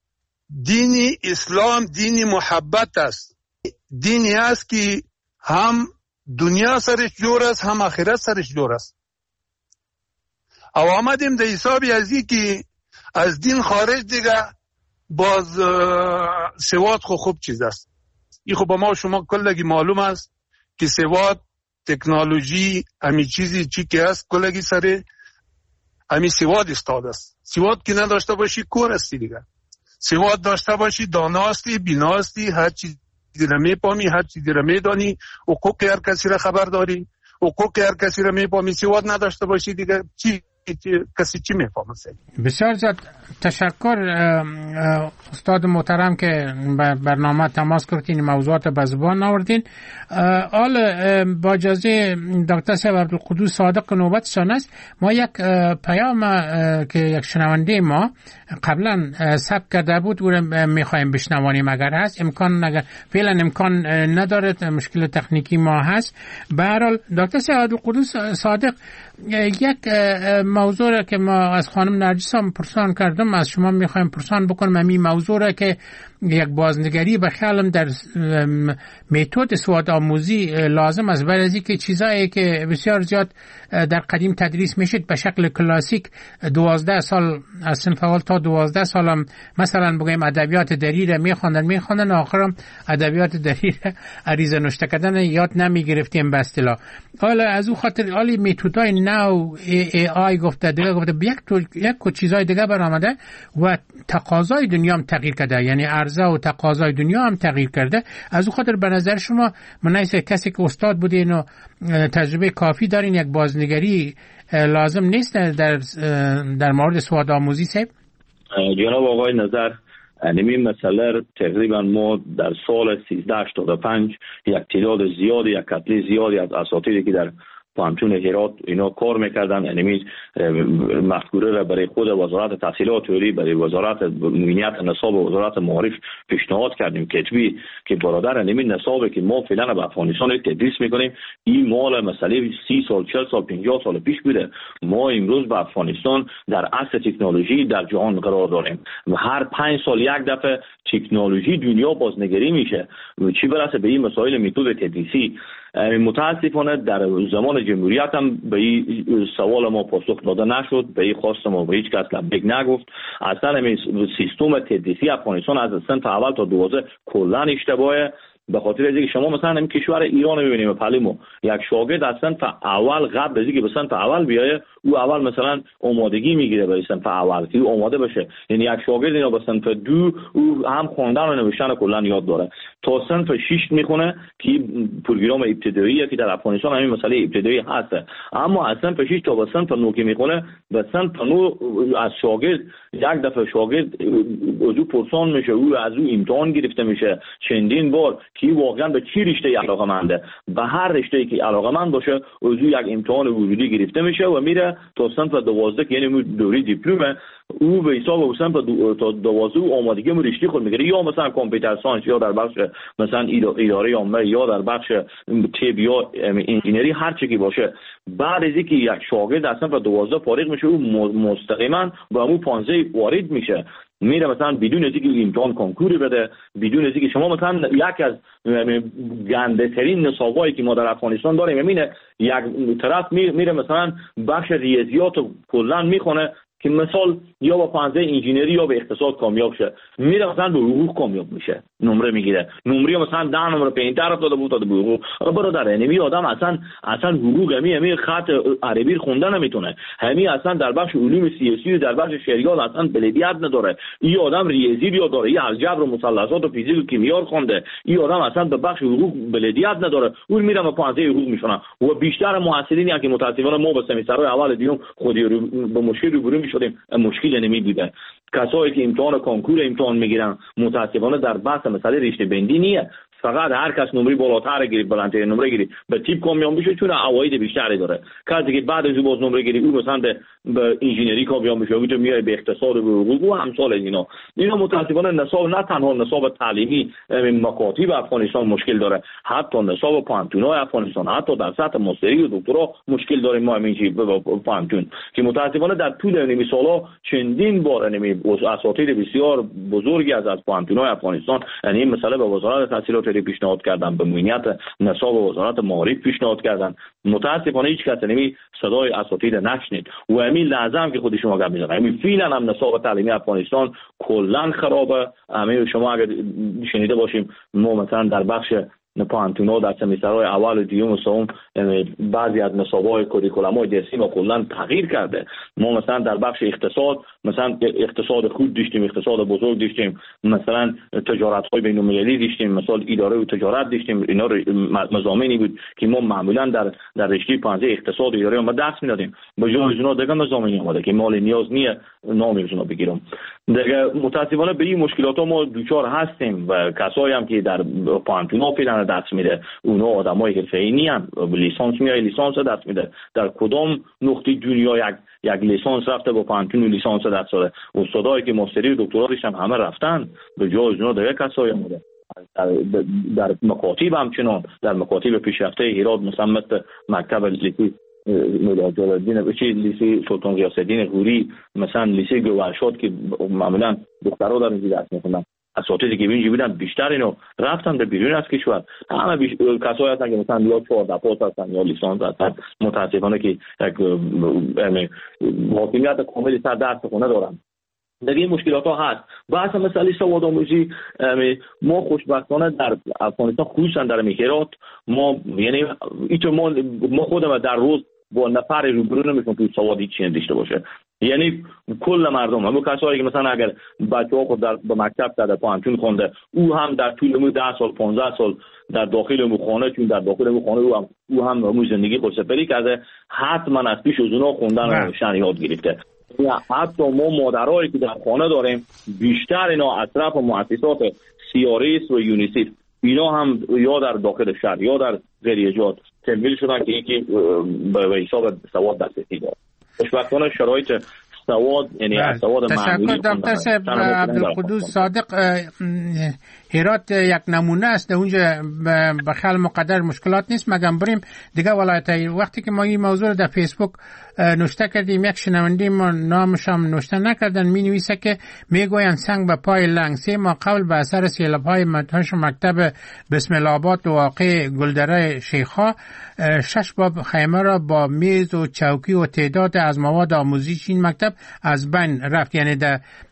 دین اسلام دین محبت است، دینی است که هم دنیا سرش جور است هم آخرت سرش جور است. او آمدیم در حساب ازی که از دین خارج دیگه باز سواد خو خوب چیز است. این خب با ما شما کلگی معلوم است که سواد تکنولوژی همی چیزی چی که است کلگی سر همی سواد استاد است. سواد که نداشته باشی کور استی دیگه. سواد داشته باشی دانا استی بینا استی هر چیزی را میپامی هر چیزی را میدانی حقوق هر کسی را خبر داری حقوق هر کسی را میپامی. سواد نداشته باشی دیگه چی کسی چی میفهمه؟ بسیار زیاد تشکر استاد محترم که برنامه تماس کردین موضوعات به زبان آوردین. حال با اجازه دکتر صاحب عبدالقدوس صادق نوبتشان است. ما یک پیام که یک شنونده ما قبلا ثبت کرده بود او را میخوایم بشنوانیم اگر هست امکان اگر فعلا امکان نداره مشکل تکنیکی ما هست. به هر حال دکتر صاحب عبدالقدوس صادق یک موضوع را که ما از خانم نرجس هم پرسان کردم از شما میخوایم پرسان بکنم. همین موضوع را که یک بازنگری به خیالم در متد سواد آموزی لازم است برای که چیزایی که بسیار زیاد در قدیم تدریس میشد به شکل کلاسیک دوازده سال از صنف اول تا دوازده سال هم مثلا بگیم ادبیات دری را میخواندن میخواندن آخرم ادبیات دری را عریضه نوشته کردن یاد نمیگرفتیم به اصطلاح. حالا از او خاطر حالی متدای نو ای آی گفته دیگه گفته یک تو یک چیزای دیگه برآمده و تقاضای دنیا هم تغییر کرده، یعنی عرضه و تقاضای دنیا هم تغییر کرده. از او خاطر به نظر شما مناسب کسی که استاد بودین و تجربه کافی دارین یک بازنگری لازم نیست در در مورد سواد آموزی صاحب؟ جناب آقای نظر نمی مسئله تقریبا ما در سال سیزده هشتاد و پنج یک تعداد زیادی یک کتله زیادی از اساتیدی که در پانتون هرات اینا کار میکردن انمی مفکوره را برای خود وزارت تحصیلات عالی برای وزارت مدیریت نصاب و وزارت معارف پیشنهاد کردیم کتبی که برادر انمی نصابی که ما فعلا به افغانستان تدریس میکنیم این مال مسئله سی سال چهل سال پنجاه سال پیش بوده. ما امروز به افغانستان در عصر تکنولوژی در جهان قرار داریم و هر پنج سال یک دفعه تکنولوژی دنیا بازنگری میشه چی برسه به این مسائل متد تدریسی. متاسفانه در زمان جمهوریت هم به این سوال ما پاسخ داده نشد، به این خواست ما به هیچ کس لبیک نگفت. اصلا همین سیستم تدریسی افغانستان از صنف اول تا دوازده کلا اشتباهه. به خاطر اینکه شما مثلا این کشور ایران می‌بینیم پلیمو یک شاگرد اصلا تا اول قبل از اینکه مثلا تا اول بیایه او اول مثلا آمادگی میگیره برای صنف اول که آماده بشه. یعنی یک شاگرد اینا به صنف دو او هم خواندن و نوشتن کلا یاد داره تا صنف شش میخونه که پروگرام ابتدایی که در افغانستان همین مسئله ابتدایی هست. اما از صنف شش تا به صنف نه که میخونه به صنف نه از شاگرد یک دفعه شاگرد از او پرسان میشه، او از او امتحان گرفته میشه چندین بار که واقعا به چی رشته علاقه‌منده. به هر رشته‌ای که علاقه‌مند باشه از او یک امتحان ورودی گرفته میشه و میره تا صنف دوازده که یعنی دوره دیپلم او به حساب صنف تا دوازده آمادگی رشته خود میگیره، یا مثلا کامپیوتر ساینس یا در بخش مثلا اداره عامه یا در بخش طب یا انجینری هر چی که باشه. بعد از اینکه یک شاگرد از صنف دوازده فارغ میشه او مستقیما به همون پانزده وارد میشه، میره مثلا بدون از اینکه امتحان کنکوری بده، بدون از اینکه شما مثلا یک از گنده ترین نصابایی که ما در افغانستان داریم همینه، یک طرف میره مثلا بخش ریاضیات کلا میخونه که مثال یا با پانزده انجینری یا به اقتصاد کامیاب شه، میره مثلا به حقوق کامیاب میشه، نمره میگیره، نمره مثلا ده نمره پنج طرف داده بود داده به حقوق. برادر یعنی آدم اصلا اصلا حقوق همی همی خط عربی خوندن نمیتونه، همی اصلا در بخش علوم سیاسی در بخش شریعت اصلا بلدیت نداره، این آدم ریاضی یاد داره، این الجبر و مثلثات و فیزیک و کیمیا خونده، این آدم اصلا به بخش حقوق بلدیت نداره، اون میره به پانزده حقوق میشونه. و بیشتر محصلینی که متاسفانه ما به سمسترهای اول دیوم خودی رو به مشکل روبرو میشدیم، مشکل نمیدیده. کسایی که امتحان کنکور امتحان میگیرن متاسفانه در بحث مسئله رشته بندی نیه، فقط هر کس نمره بالاتر گیرید بلندترین نمره گیرید به تیپ کامیاب میشه چون عواید بیشتری داره. کسی که بعد از باز نمره گیرید او مثلا به, به انجینری کامیاب میشه، او تو میای به اقتصاد و به حقوق و همسال اینا. اینا متاسفانه نصاب نه تنها نصاب تعلیمی مکاتب افغانستان مشکل داره، حتی نصاب پانتونای افغانستان حتی در سطح ماستری و دکترا مشکل داریم ما همین چی پانتون که متاسفانه در طول این سالا چندین بار نمی اساتید بسیار بزرگی از از پانتونای افغانستان یعنی این مسئله به وزارت تحصیلات پیشنهاد کردن، به معینیت نصاب وزارت معارف پیشنهاد کردن. متاسفانه هیچ کس نمی صدای اساتید نشنید و همین لازم که خود شما گپ میزنید. همین فعلا هم نصاب تعلیمی افغانستان کلا خرابه. همین شما اگر شنیده باشیم ما مثلا در بخش پانتونا در سمسترهای اول و دیوم و سوم بعضی از نصاب‌های کوریکولم‌های درسی ما کلا تغییر کرده. ما مثلا در بخش اقتصاد مثلا اقتصاد خود داشتیم، اقتصاد بزرگ داشتیم، مثلا تجارت‌های بین‌المللی داشتیم، مثلا اداره و تجارت داشتیم. اینا مضامینی بود که ما معمولا در در رشته پانزده اقتصاد و اداره ما درس می‌دادیم. به جای از اونها دیگه مضامینی اومده که مال نیاز نیه نام از اونها بگیرم. دیگه متأسفانه به این مشکلات ما دوچار هستیم و کسایی هم که در پانتونا پیدن درس میده اونا آدمای حرفه‌ای نیان، لیسانس میای لیسانس درس میده. در کدام نقطه دنیا یک یک لیسانس رفته با پانتون و لیسانس درس داده؟ استادایی که ماستری و دکتراش هم همه رفتن، به جای اونا دیگه کسایی اومده. در, در مکاتب همچنان در مکاتب پیشرفته هرات مثلا مثل مکتب لیسی مولا جلال‌الدین چی لیسی سلطان غیاث الدین غوری، مثلا لیسی گوهرشاد که معمولا دخترها در اینجا درس میخوندن، اساتیدی که اینجا بودن بیشتر اینو رفتن به بیرون از کشور. همه بیش... کسایی هستن که مثلا یا چهارده پاس هستن یا لیسانس هستن، متاسفانه که یک حاکمیت کاملی سر درس خونه دارن. دیگه این مشکلات ها هست. بحث مسئله سواد آموزی ما خوشبختانه در افغانستان خصوصا در هرات ما یعنی ایتو ما ما خودمون در روز با نفر روبرو نمیشون که سوادی چی نداشته باشه. یعنی کل مردم همون کسایی که مثلا اگر بچه‌ها خود در به مکتب در پانتون خونده او هم در طول مو ده سال پانزده سال در داخل مو خانه چون در داخل مو خانه او هم او هم مو زندگی خود سپری کرده، حتما از پیش از اونها خوندن و نوشتن یاد گرفته. یا حتی ما مادرایی که در خانه داریم بیشتر اینا از طرف مؤسسات سی آر اس و یونیسف اینا هم یا در داخل شهر یا در غیریجات تمویل شدن که یکی به حساب سواد دسترسی داره. خوشبختانه شرایط سواد یعنی سواد معمولی. تشکر دکتر صاحب عبدالقدوس صادق. هرات یک نمونه است، اونجا به خیال مقدر مشکلات نیست مگم بریم دیگه ولایت‌های. وقتی که ما این موضوع رو در فیسبوک نوشته کردیم یک شنونده ما نامش هم نوشته نکردن، می نویسه که میگویند سنگ به پای لنگ سه ماه قبل به اثر سیلاب‌های مدهوش مکتب بسم الله آباد و واقع گلدره شیخا شش باب خیمه را با میز و چوکی و تعداد از مواد آموزشی این مکتب از بین رفت. یعنی در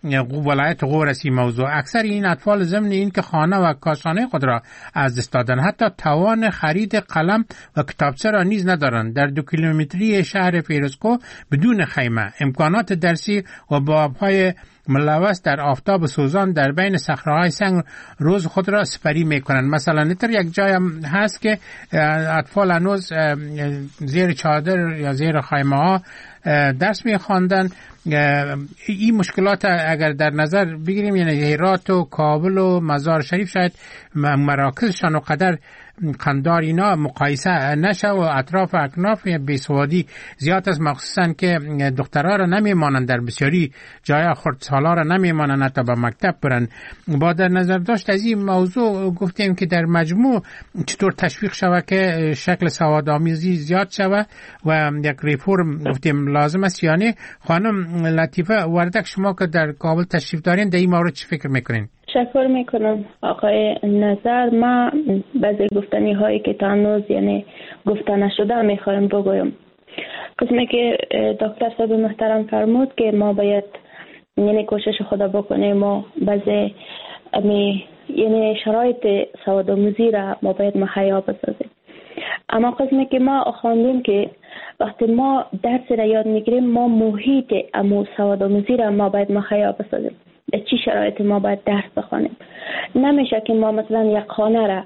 ولایت غور است این موضوع. اکثر این اطفال ضمن این که خانه و کاشانه خود را از دست دادن، حتی توان خرید قلم و کتابچه را نیز ندارند. در دو کیلومتری شهر فیروزکوه بدون خیمه، امکانات درسی و بابهای ملوث در آفتاب سوزان در بین صخره‌های سنگ روز خود را سپری میکنند. مثلا نتر یک جای هست که اطفال هنوز زیر چادر یا زیر خیمه ها درس میخواندن. این مشکلات اگر در نظر بگیریم، یعنی هرات و کابل و مزار شریف شاید مراکزشان و قدر قندار اینا مقایسه نشه و اطراف اکناف بیسوادی زیاد است، مخصوصا که دخترها را نمیمانند، در بسیاری جای خردسالا را نمیمانند حتی به مکتب برن. با در نظر داشت از این موضوع گفتیم که در مجموع چطور تشویق شود که شکل سوادآموزی زیاد شود و یک ریفورم گفتیم لازم است. یعنی خانم لطیفه وردک، شما که در کابل تشریف دارین در این مورد چی فکر میکنین؟ تشکر میکنم آقای نظر. ما بعضی گفتنی هایی که تا هنوز یعنی گفته نشده میخوایم بگویم. قسمی که دکتر صاحب محترم فرمود که ما باید یعنی کوشش خدا بکنیم و بعضی یعنی شرایط سوادآموزی را ما باید مهیا بسازیم. اما قسمی که ما خواندیم که وقتی ما درس را یاد میگیریم، ما محیط امو سوادآموزی را ما باید مهیا بسازیم. در چی شرایط ما باید درس بخوانیم. نمیشه که ما مثلا یک خانه را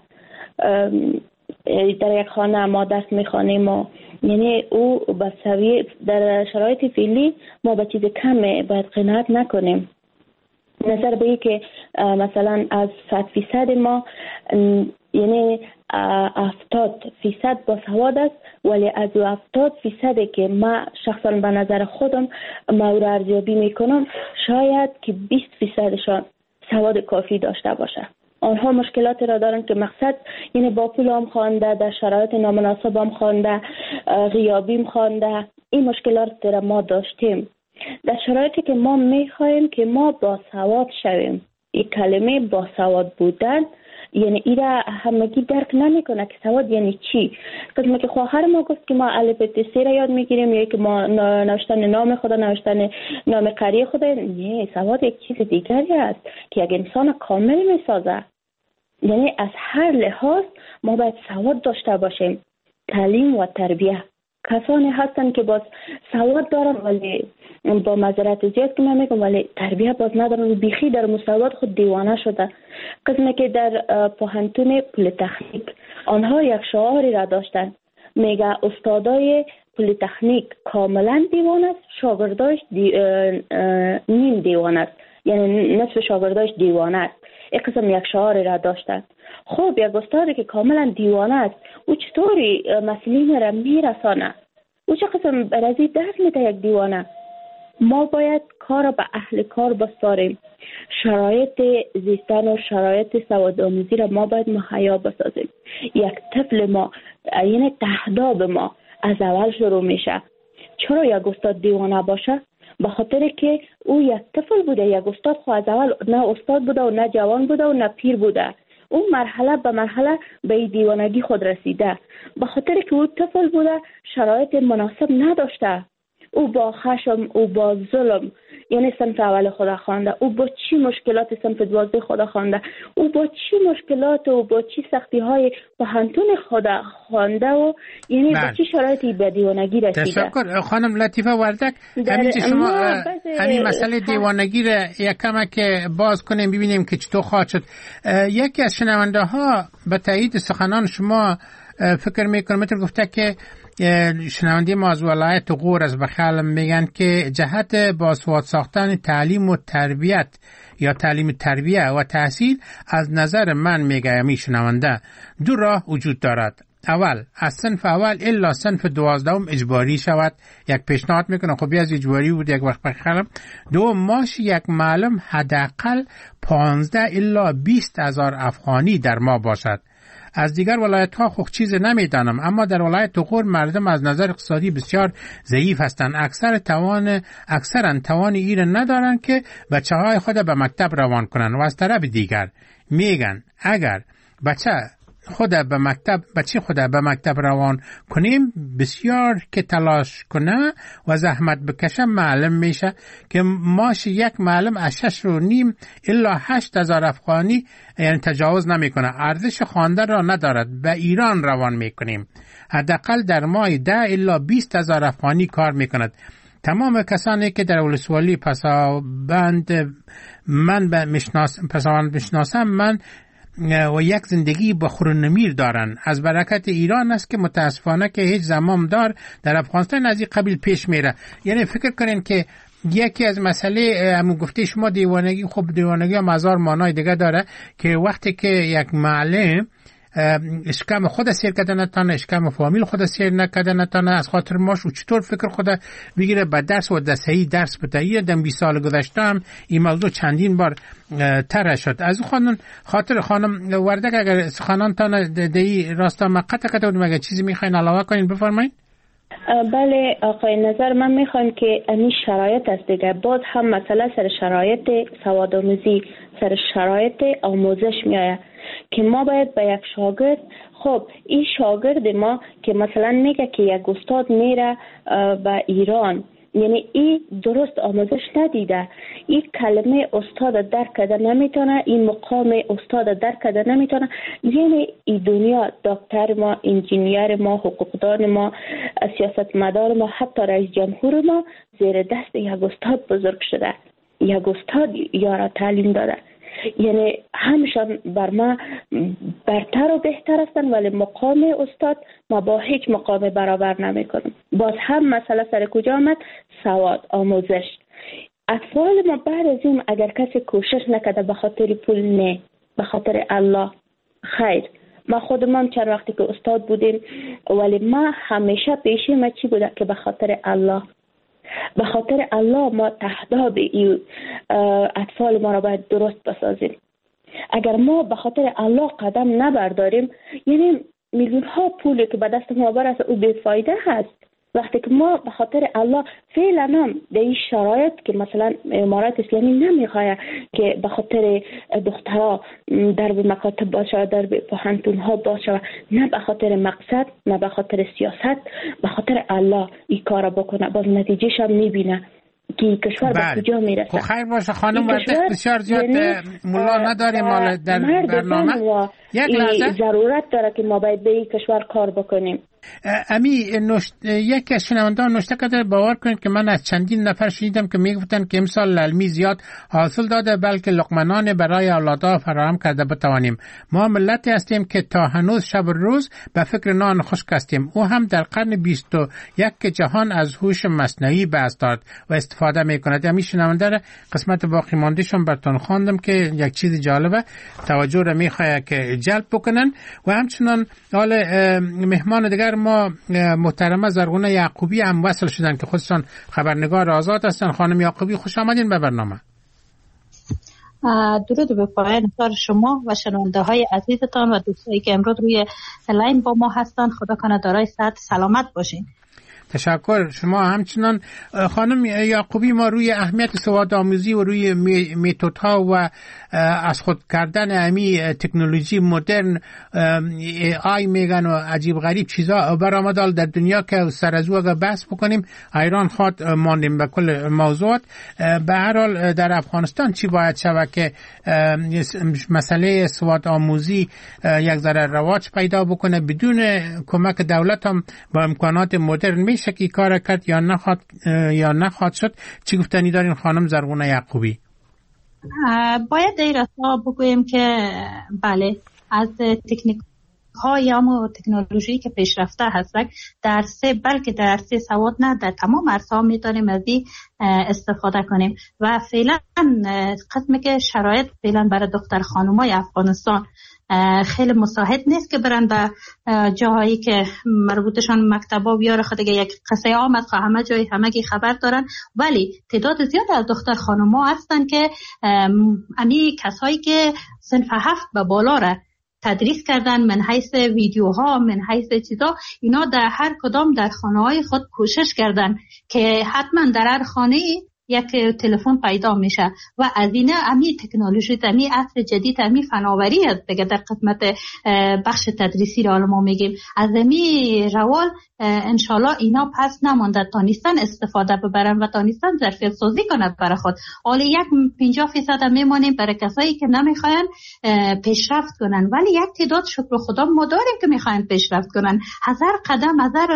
در یک خانه ما درس میخوانیم و یعنی او به سویه در شرایط فعلی ما به چیز کم باید قناعت نکنیم. نظر به این که مثلا از صد فیصد ما یعنی هفتاد فیصد با سواد است، ولی از او هفتاد فیصد که ما شخصا به نظر خودم ما او را ارزیابی میکنم، شاید که بیست فیصدشان سواد کافی داشته باشه. آنها مشکلات را دارن که مقصد یعنی با پول هم خوانده، در شرایط نامناسب هم خوانده، غیابی هم خوانده. این مشکلات را ما داشتیم. در شرایطی که ما میخوایم که ما با سواد شویم، این کلمه با سواد بودن یعنی ایرا همگی درک نمیکنه که سواد یعنی چی. قسمه که خواهر ما گفت که ما الف ب ت را یاد میگیریم یا که ما نوشتن نام خدا، نوشتن نام قری خدا. نه، سواد یک چیز دیگری است که یک انسان کامل میسازه. یعنی از هر لحاظ ما باید سواد داشته باشیم. تعلیم و تربیه. کسانی هستن که باز سواد دارن ولی با معذرت زیاد که من میگم ولی تربیه باز ندارن و بیخی در مساوات خود دیوانه شده. قسمه که در پوهنتون پلیتکنیک آنها یک شعاری را داشتن، میگه استادای پلیتکنیک کاملا دیوانه است، شاگرداش دی... نیم دیوانه است، یعنی نصف شاگرداش دیوانه است. این قسم یک شعاری را داشتن. خب یک استادی که کاملا دیوانه است او چطوری مسئولین را میرسانه؟ او چه قسم برازی درک میده یک دیوانه؟ ما باید کار به اهل کار بسپاریم. شرایط زیستن و شرایط سوادآموزی را ما باید مهیا بسازیم. یک طفل ما یعنی تهداب ما از اول شروع میشه. چرا یک استاد دیوانه باشه؟ به خاطر که او یک طفل بوده. یک استاد خو از اول نه استاد بوده و نه جوان بوده و نه پیر بوده. اون مرحله به مرحله به دیوانگی خود رسیده. به خاطر که او طفل بوده، شرایط مناسب نداشته. او با خشم، او با ظلم یعنی صنف اول خدا خوانده، او با چی مشکلات صنف دوازده خدا خوانده، او با چی مشکلات و با چی سختی های پوهنتون خدا خوانده و یعنی با چی شرایطی به دیوانگی رسیده. تشکر خانم لطیفه وردک. همین شما همین مسئله دیوانگی را یک کمک باز کنیم ببینیم که چطور خواهد شد. یکی از شنونده ها به تایید سخنان شما فکر میکنم مثل گفته که شنونده ما از ولایت غور از بخل میگن که جهت باسواد ساختن تعلیم و تربیت یا تعلیم تربیه و تحصیل از نظر من میگه می شنونده دو راه وجود دارد. اول از صنف اول الا صنف دوازدهم اجباری شود. یک پیشنهاد میکنه خب از اجباری بود یک وقت بخلم. دو ماش یک معلم حداقل پانزده الا بیست هزار افغانی در ما باشد. از دیگر ولایت ها خوب چیز نمیدانم، اما در ولایت غور مردم از نظر اقتصادی بسیار ضعیف هستند. اکثر توان اکثرا توان ایره ندارند که بچه های خود به مکتب روان کنند و از طرف دیگر میگن اگر بچه خود به مکتب بچه خود به مکتب روان کنیم بسیار که تلاش کنه و زحمت بکشه معلم میشه که ماش یک معلم از شش و نیم الا هشت هزار افغانی یعنی تجاوز نمیکنه، ارزش خوانده را ندارد. به ایران روان میکنیم، حداقل در ماه ده الا بیست هزار افغانی کار میکند. تمام کسانی که در ولسوالی پسابند من به مشناس پسابند میشناسم من و یک زندگی با خورنمیر دارن. از برکت ایران است که متاسفانه که هیچ زمامدار در افغانستان از این قبیل پیش میره. یعنی فکر کنین که یکی از مسئله همون گفته شما دیوانگی، خب دیوانگی هم هزار معنای دیگه داره که وقتی که یک معلم اشکام خود سیر کرده نتانه، اشکام فامیل خود سیر نکرده نتانه، از خاطر ماش و چطور فکر خود بگیره به درس و دستهی درس بتاییه. دم بیست سال گذشته هم این موضوع چندین بار تره شد. از خانم خاطر خانم وردک اگر سخنان تانه دی راستا مقطع کده بودیم، اگر چیزی میخواین علاوه کنین بفرمایید. بله آقای نظر، من میخوام که این شرایط است دیگه، باز هم مسئله سر شرایط سوادآموزی، سر شرایط آموزش میآید که ما باید به یک شاگرد، خب این شاگرد ما که مثلا میگه که یک استاد میره به ایران، یعنی این درست آموزش ندیده، این کلمه استاد درک کرده نمیتونه، این مقام استاد درک کرده نمیتونه. یعنی این دنیا دکتر ما، انجینیر ما، حقوقدان ما، سیاستمدار ما، حتی رئیس جمهور ما زیر دست یک استاد بزرگ شده، یک استاد یارا تعلیم داده. یعنی همشان بر ما برتر و بهتر هستن، ولی مقام استاد ما با هیچ مقام برابر نمی کنیم. باز هم مسئله سر کجا آمد؟ سواد، آموزش. اطفال ما بعد از این اگر کسی کوشش نکده به خاطر پول، نه، به خاطر الله، خیر. ما خودمان چند وقتی که استاد بودیم، ولی ما همیشه پیشی ما چی بوده که به خاطر الله، به خاطر الله ما تهداب این اطفال ما را باید درست بسازیم. اگر ما به خاطر الله قدم نبرداریم، یعنی میلیون ها پولی که به دست ما برسه او بیفایده هست. وقتی که ما به خاطر الله فعلا هم در این شرایط که مثلا امارات اسلامی نمیخواه که به خاطر دخترها در مکاتب باشه، در پوهنتون ها باشه، نه به خاطر مقصد، نه به خاطر سیاست، به خاطر الله این کار بکنه، باز نتیجهش هم میبینه که کشور به کجا میرسه. خیر باشه خانم وردک، بسیار زیاد مولا نداریم مال در برنامه. یک لحظه ضرورت داره که ما باید به این کشور کار بکنیم. امی نشت... یکی از شنوندان نوشته کرده باور کنید که من از چندین نفر شنیدم که میگفتن که امسال علمی زیاد حاصل داده، بلکه لقمنان برای اولادها فراهم کرده بتوانیم. ما ملتی هستیم که تا هنوز شب روز به فکر نان خشک هستیم. او هم در قرن بیست و یک که جهان از هوش مصنوعی بحث داد و استفاده میکند. امی شنونده قسمت باقی ماندهشون براتون خواندم که یک چیز جالبه توجه را میخواد که جلب بکنن. و همچنان حال مهمان دیگر ما محترمه زرغونه یعقوبی هم وصل شدن که خودشان خبرنگار آزاد هستن. خانم یعقوبی خوش آمدین به برنامه. درود به پایان کار شما و شنونده های عزیزتان و دوستایی که امروز روی لاین با ما هستن. خدا کنه دارای صحت سلامت باشین. تشکر. شما همچنان خانم یعقوبی ما روی اهمیت سواد آموزی و روی میتودها و از خود کردن امی تکنولوژی مدرن آی میگن و عجیب غریب چیزا برآمدال در دنیا که سر از او اگر بحث بکنیم ایران خواد ماندیم به کل موضوعات. به هر حال در افغانستان چی باید شود که مسئله سواد آموزی یک ذره رواج پیدا بکنه بدون کمک دولت هم با امکانات مدرن میشه که کار کرد یا نخواد یا نخواد شد؟ چی گفتنی دارین خانم زرغونه یعقوبی؟ باید در راستا بگویم که بله از تکنیک های اما تکنولوژی که پیشرفته هست در سه بلکه در سه سواد نه در تمام عرصه‌ها میتونیم از این استفاده کنیم و فعلا قسمی که شرایط فعلا برای دختر خانمای افغانستان خیلی مساعد نیست که برن به جاهایی که مربوطشان مکتبا بیاره. خود دیگه یک قصه آمد که همه جای همگی خبر دارن، ولی تعداد زیاد از دختر خانم‌ها هستن که امی کسایی که صنف هفت به بالا را تدریس کردن من حیث ویدیوها، من حیث چیزا، اینا در هر کدام در خانه‌های خود کوشش کردن که حتما در هر خانه یک تلفن پیدا میشه و از اینا امی تکنولوژی امی عصر جدید امی فناوری است دیگه در خدمت بخش تدریسی را ما میگیم. از امی روال انشالله اینا پس نمانده، تانستن استفاده ببرن و تانستن ظرفیت سازی کنند برای خود. حالا یک پنجاه فیصد میمانیم برای کسایی که نمیخواین پیشرفت کنن، ولی یک تعداد شکر خدا ما داریم که میخواین پیشرفت کنن. هزار قدم هزار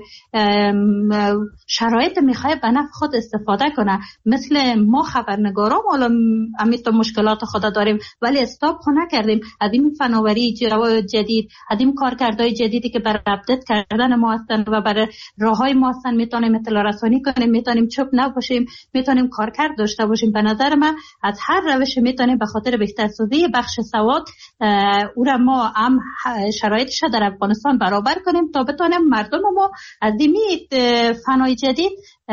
شرایط میخواد به نفع خود استفاده کنه. مثل ما خبرنگاران حالا امیت مشکلات خدا داریم ولی استاپ خو نکردیم. از این فناوری جدید، از این کارکردهای جدیدی که برای اپدیت کردن ما هستن و برای راههای ما هستن میتونیم اطلاع رسانی کنیم، میتونیم چوب نباشیم، میتونیم کارکرد داشته باشیم. به نظر من از هر روش میتونیم به خاطر بهترسازی بخش سواد او را ما هم شرایطش در افغانستان برابر کنیم تا بتونیم مردم ما از این فنای جدید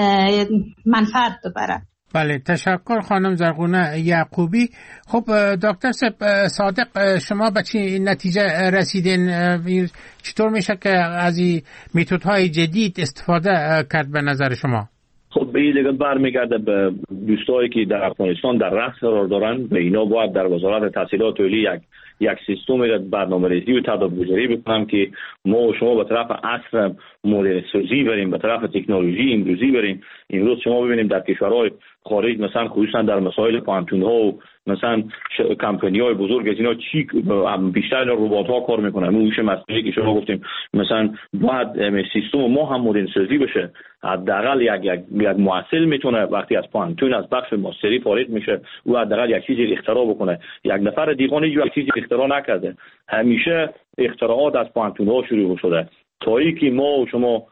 منفعت ببرن. بله، تشکر خانم زرغونه یعقوبی. خب دکتر صادق، شما به چی نتیجه رسیدین؟ چطور میشه که از این متدهای جدید استفاده کرد به نظر شما؟ خب به این دیگه برمیگرده به دوستایی که در افغانستان در رأس قرار دارن. به اینا باید در وزارت تحصیلات عالی یک یک سیستم برنامه‌ریزی و تدارک‌گذاری بکنم که ما و شما به طرف عصر مدرن سازی بریم، به طرف تکنولوژی امروزی بریم. امروز شما ببینیم در کشورهای خارج مثلا خصوصا در مسائل پانتون‌ها و مثلا کمپانی‌های بزرگ از اینا چی بیشتر ربات‌ها کار میکنن. اون میشه مسئله که شما گفتیم مثلا باید سیستم ما هم مدرن سازی بشه. حداقل یک یک یک معسل میتونه وقتی از پانتون از بخش ماستری فارغ میشه او حداقل یک چیزی اختراع بکنه. یک نفر دیگه یک چیزی اختراع نکرده. همیشه اختراعات از پانتون‌ها شروع شده. تا اینکه ما و شما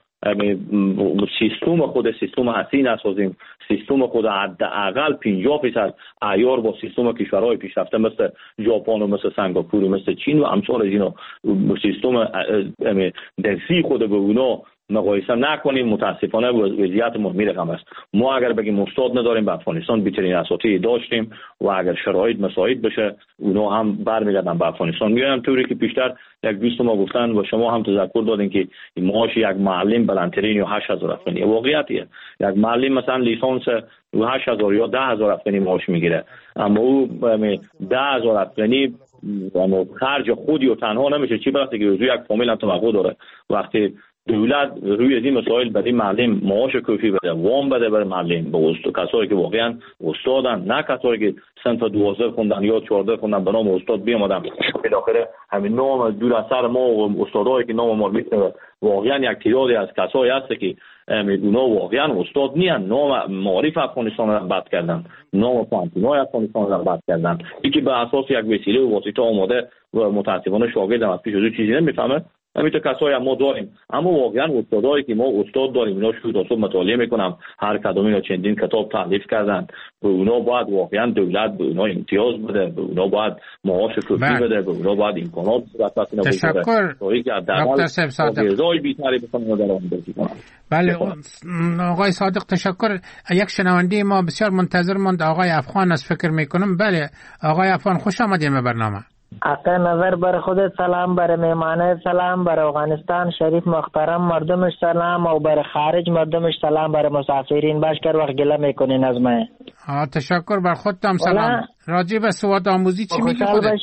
سیستم خود سیستم هستی نسازیم، سیستم خود حداقل پنجاه درصد عیار با سیستم کشورهای پیشرفته مثل ژاپن و مثل سنگاپور و مثل چین و امثال از اینا سیستم درسی خود به اونا مقایسه نکنیم، متاسفانه وضعیت ما میرقم است. ما اگر بگیم استاد نداریم به افغانستان بهترین اساتید داشتیم و اگر شرایط مساعد بشه اونا هم برمیگردن به افغانستان. میگم طوری که پیشتر یک دوست ما گفتن و شما هم تذکر دادین که معاش یک معلم بلندترین یا هشت هزار افغانی واقعیتیه. یک معلم مثلا لیسانس هشت هزار یا ده هزار افغانی معاش میگیره، اما او ده هزار افغانی اما خرج خودی و تنها نمیشه، چی برسه که روزی یک فامیل هم توقع داره. وقتی دولت روی از این مسائل برای معلم معاش کافی بده، وام بده برای معلم به استاد، کسایی که واقعا استادن، نه کسایی که صنف دوازده خوندن یا چهارده خوندن به نام استاد بیامدن. بالاخره همین نام دور از سر ما و استادایی که نام ما میشنوه واقعا یک تعدادی از کسایی هست که اونا واقعا استاد نیان، نام معارف افغانستان را بد کردن، نام پانتونای افغانستان را بد کردن. یکی به اساس یک وسیله و واسطه آماده و متاسفانه شاگرد هم از پیش از چیزی نمیفهمه. همینطور کسایی هم ما داریم، اما واقعا استادایی که ما استاد داریم اینا شروع تا صبح مطالعه میکنم، هر کدوم اینا چندین کتاب تالیف کردن. به اونا باید واقعا دولت به اونا امتیاز بده، به اونا باید معاش کافی بده، به اونا باید امکانات صورت بده. تشکر دکتر صادق. رضای بی‌طرفی بکنم در اون کنم. بله آقای صادق تشکر. یک شنونده ما بسیار منتظر ماند، آقای افغان از فکر میکنم. بله آقای افغان خوش آمدید به برنامه. آقا نظر بر خودت سلام، بر میمانه سلام، بر افغانستان شریف محترم مردمش سلام و بر خارج مردمش سلام، بر مسافرین باش کر وقت گله میکنین از من. ها تشکر، بر خودتم سلام. راجع به سواد آموزی چی میگی خودت؟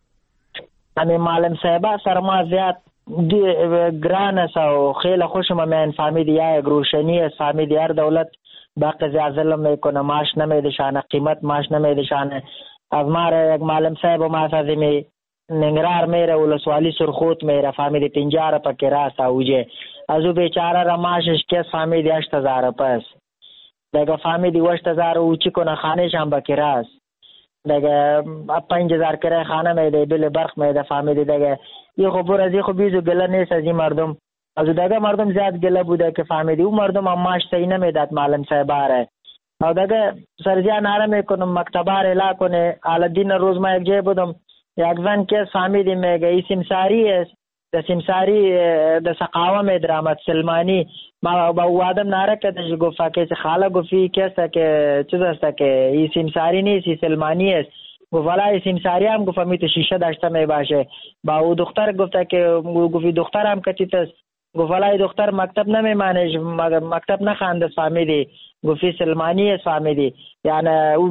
امی معلم صاحب سر ما زیاد گران است و خیلی خوشم من فهمید یا روشنی است، فهمید هر دولت باقی زیاد ظلم میکنه، ماش نمیدشانه، قیمت ماش نمیدشانه. از ما یک معلم صاحب ما سازمی ننگرار میره ولسوالی سرخوت میره فهمیدی پنجاه را پکی راست اوجه از او بیچاره را ماشش کس فهمیدی هشت هزار پس دیگه فهمیدی هشت هزار اوچی کنه خانهش هم بکی راست دیگه پنج هزار کرای خانه میده بل برق میده فهمیدی دیگه یه خبر از یه خب بیزو گله نیست از این مردم. از دیگه مردم زیاد گله بوده که فهمیدی او مردم هم ماش صحیح نمیداد معلم صاحب آره او دیگه سرزیا ناره میکنم مکتبار اعلا کنه. حالا دین روز ما یک جای بودم یک زن که فهمیدی میگه ای سمساری است ده سمساری ده سقاوه میدرامد سلمانی ما با او آدم ناره کدش گفت که خاله گفتی که است که چیز است که ای سمساری نیست ای سلمانی است. گفت والا ای سمساری هم گفت می تو شیشه داشته می باشه. با او دختر گفته که گفتی دختر هم کچیت است گفت ولای دختر مکتب نمیمانه، مکتب نخوانده فهمیدی، گفتی سلمانی است فهمیدی، یعنی او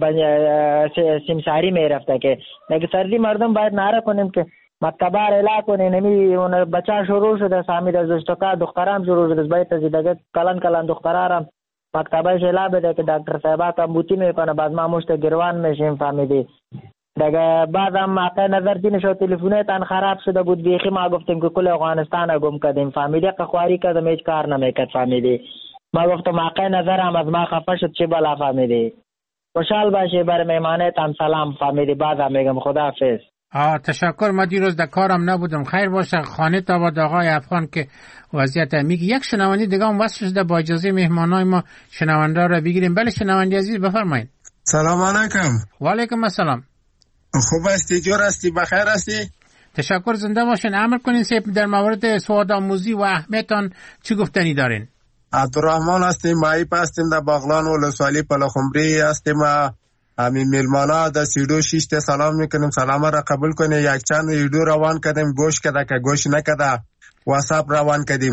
سیمساری میرفته که نگه سردی مردم باید ناره کنیم که مکتبه را اعلا کنیم. نمی اون بچه شروع شده فهمید از اشتکا دخترم شروع شده باید تزیدگه کلان کلان دخترارم مکتبه اعلا بده که دکتر صاحبه کمبوتی میکنه، بعد ما مشت گروان میشیم فهمیدی. دیگه بعد هم واقع نظر دین شو تلفونه تان خراب شده بود، بیخی ما گفتیم که کل افغانستان گم کردیم فهمیدی، که خواری کردم هیچ کار نمیکرد فهمیدی. ما گفتم واقع نظرم از ما خفه شد چه بالا فهمیدی. خوشحال باشی بر میمانه تان سلام فهمیدی. بعد هم میگم خداحافظ. آه تشکر. ما دیروز در کارم نبودم. خیر باشه. خانه تا با آقای افغان که وضعیت میگه. یک شنونده دیگه هم وصل شده، با اجازه مهمانای ما شنونده را بگیریم. بله شنونده عزیز بفرمایید. سلام علیکم. و علیکم السلام. خوب هستی؟ جور هستی؟ بخیر هستی؟ تشکر. زنده باشین. امر کنین سیب در مورد سواد آموزی و اهمیتان چی گفتنی دارین؟ عبدالرحمن هستیم، مایپ هستیم در باغلان ولسوالی پلخمبری هستیم. همین میلمانا در سیدو شیشت سلام میکنیم، سلام را قبول کنیم. یک چند ویدیو روان کردیم، گوش کده که گوش نکده واتساپ روان کردیم.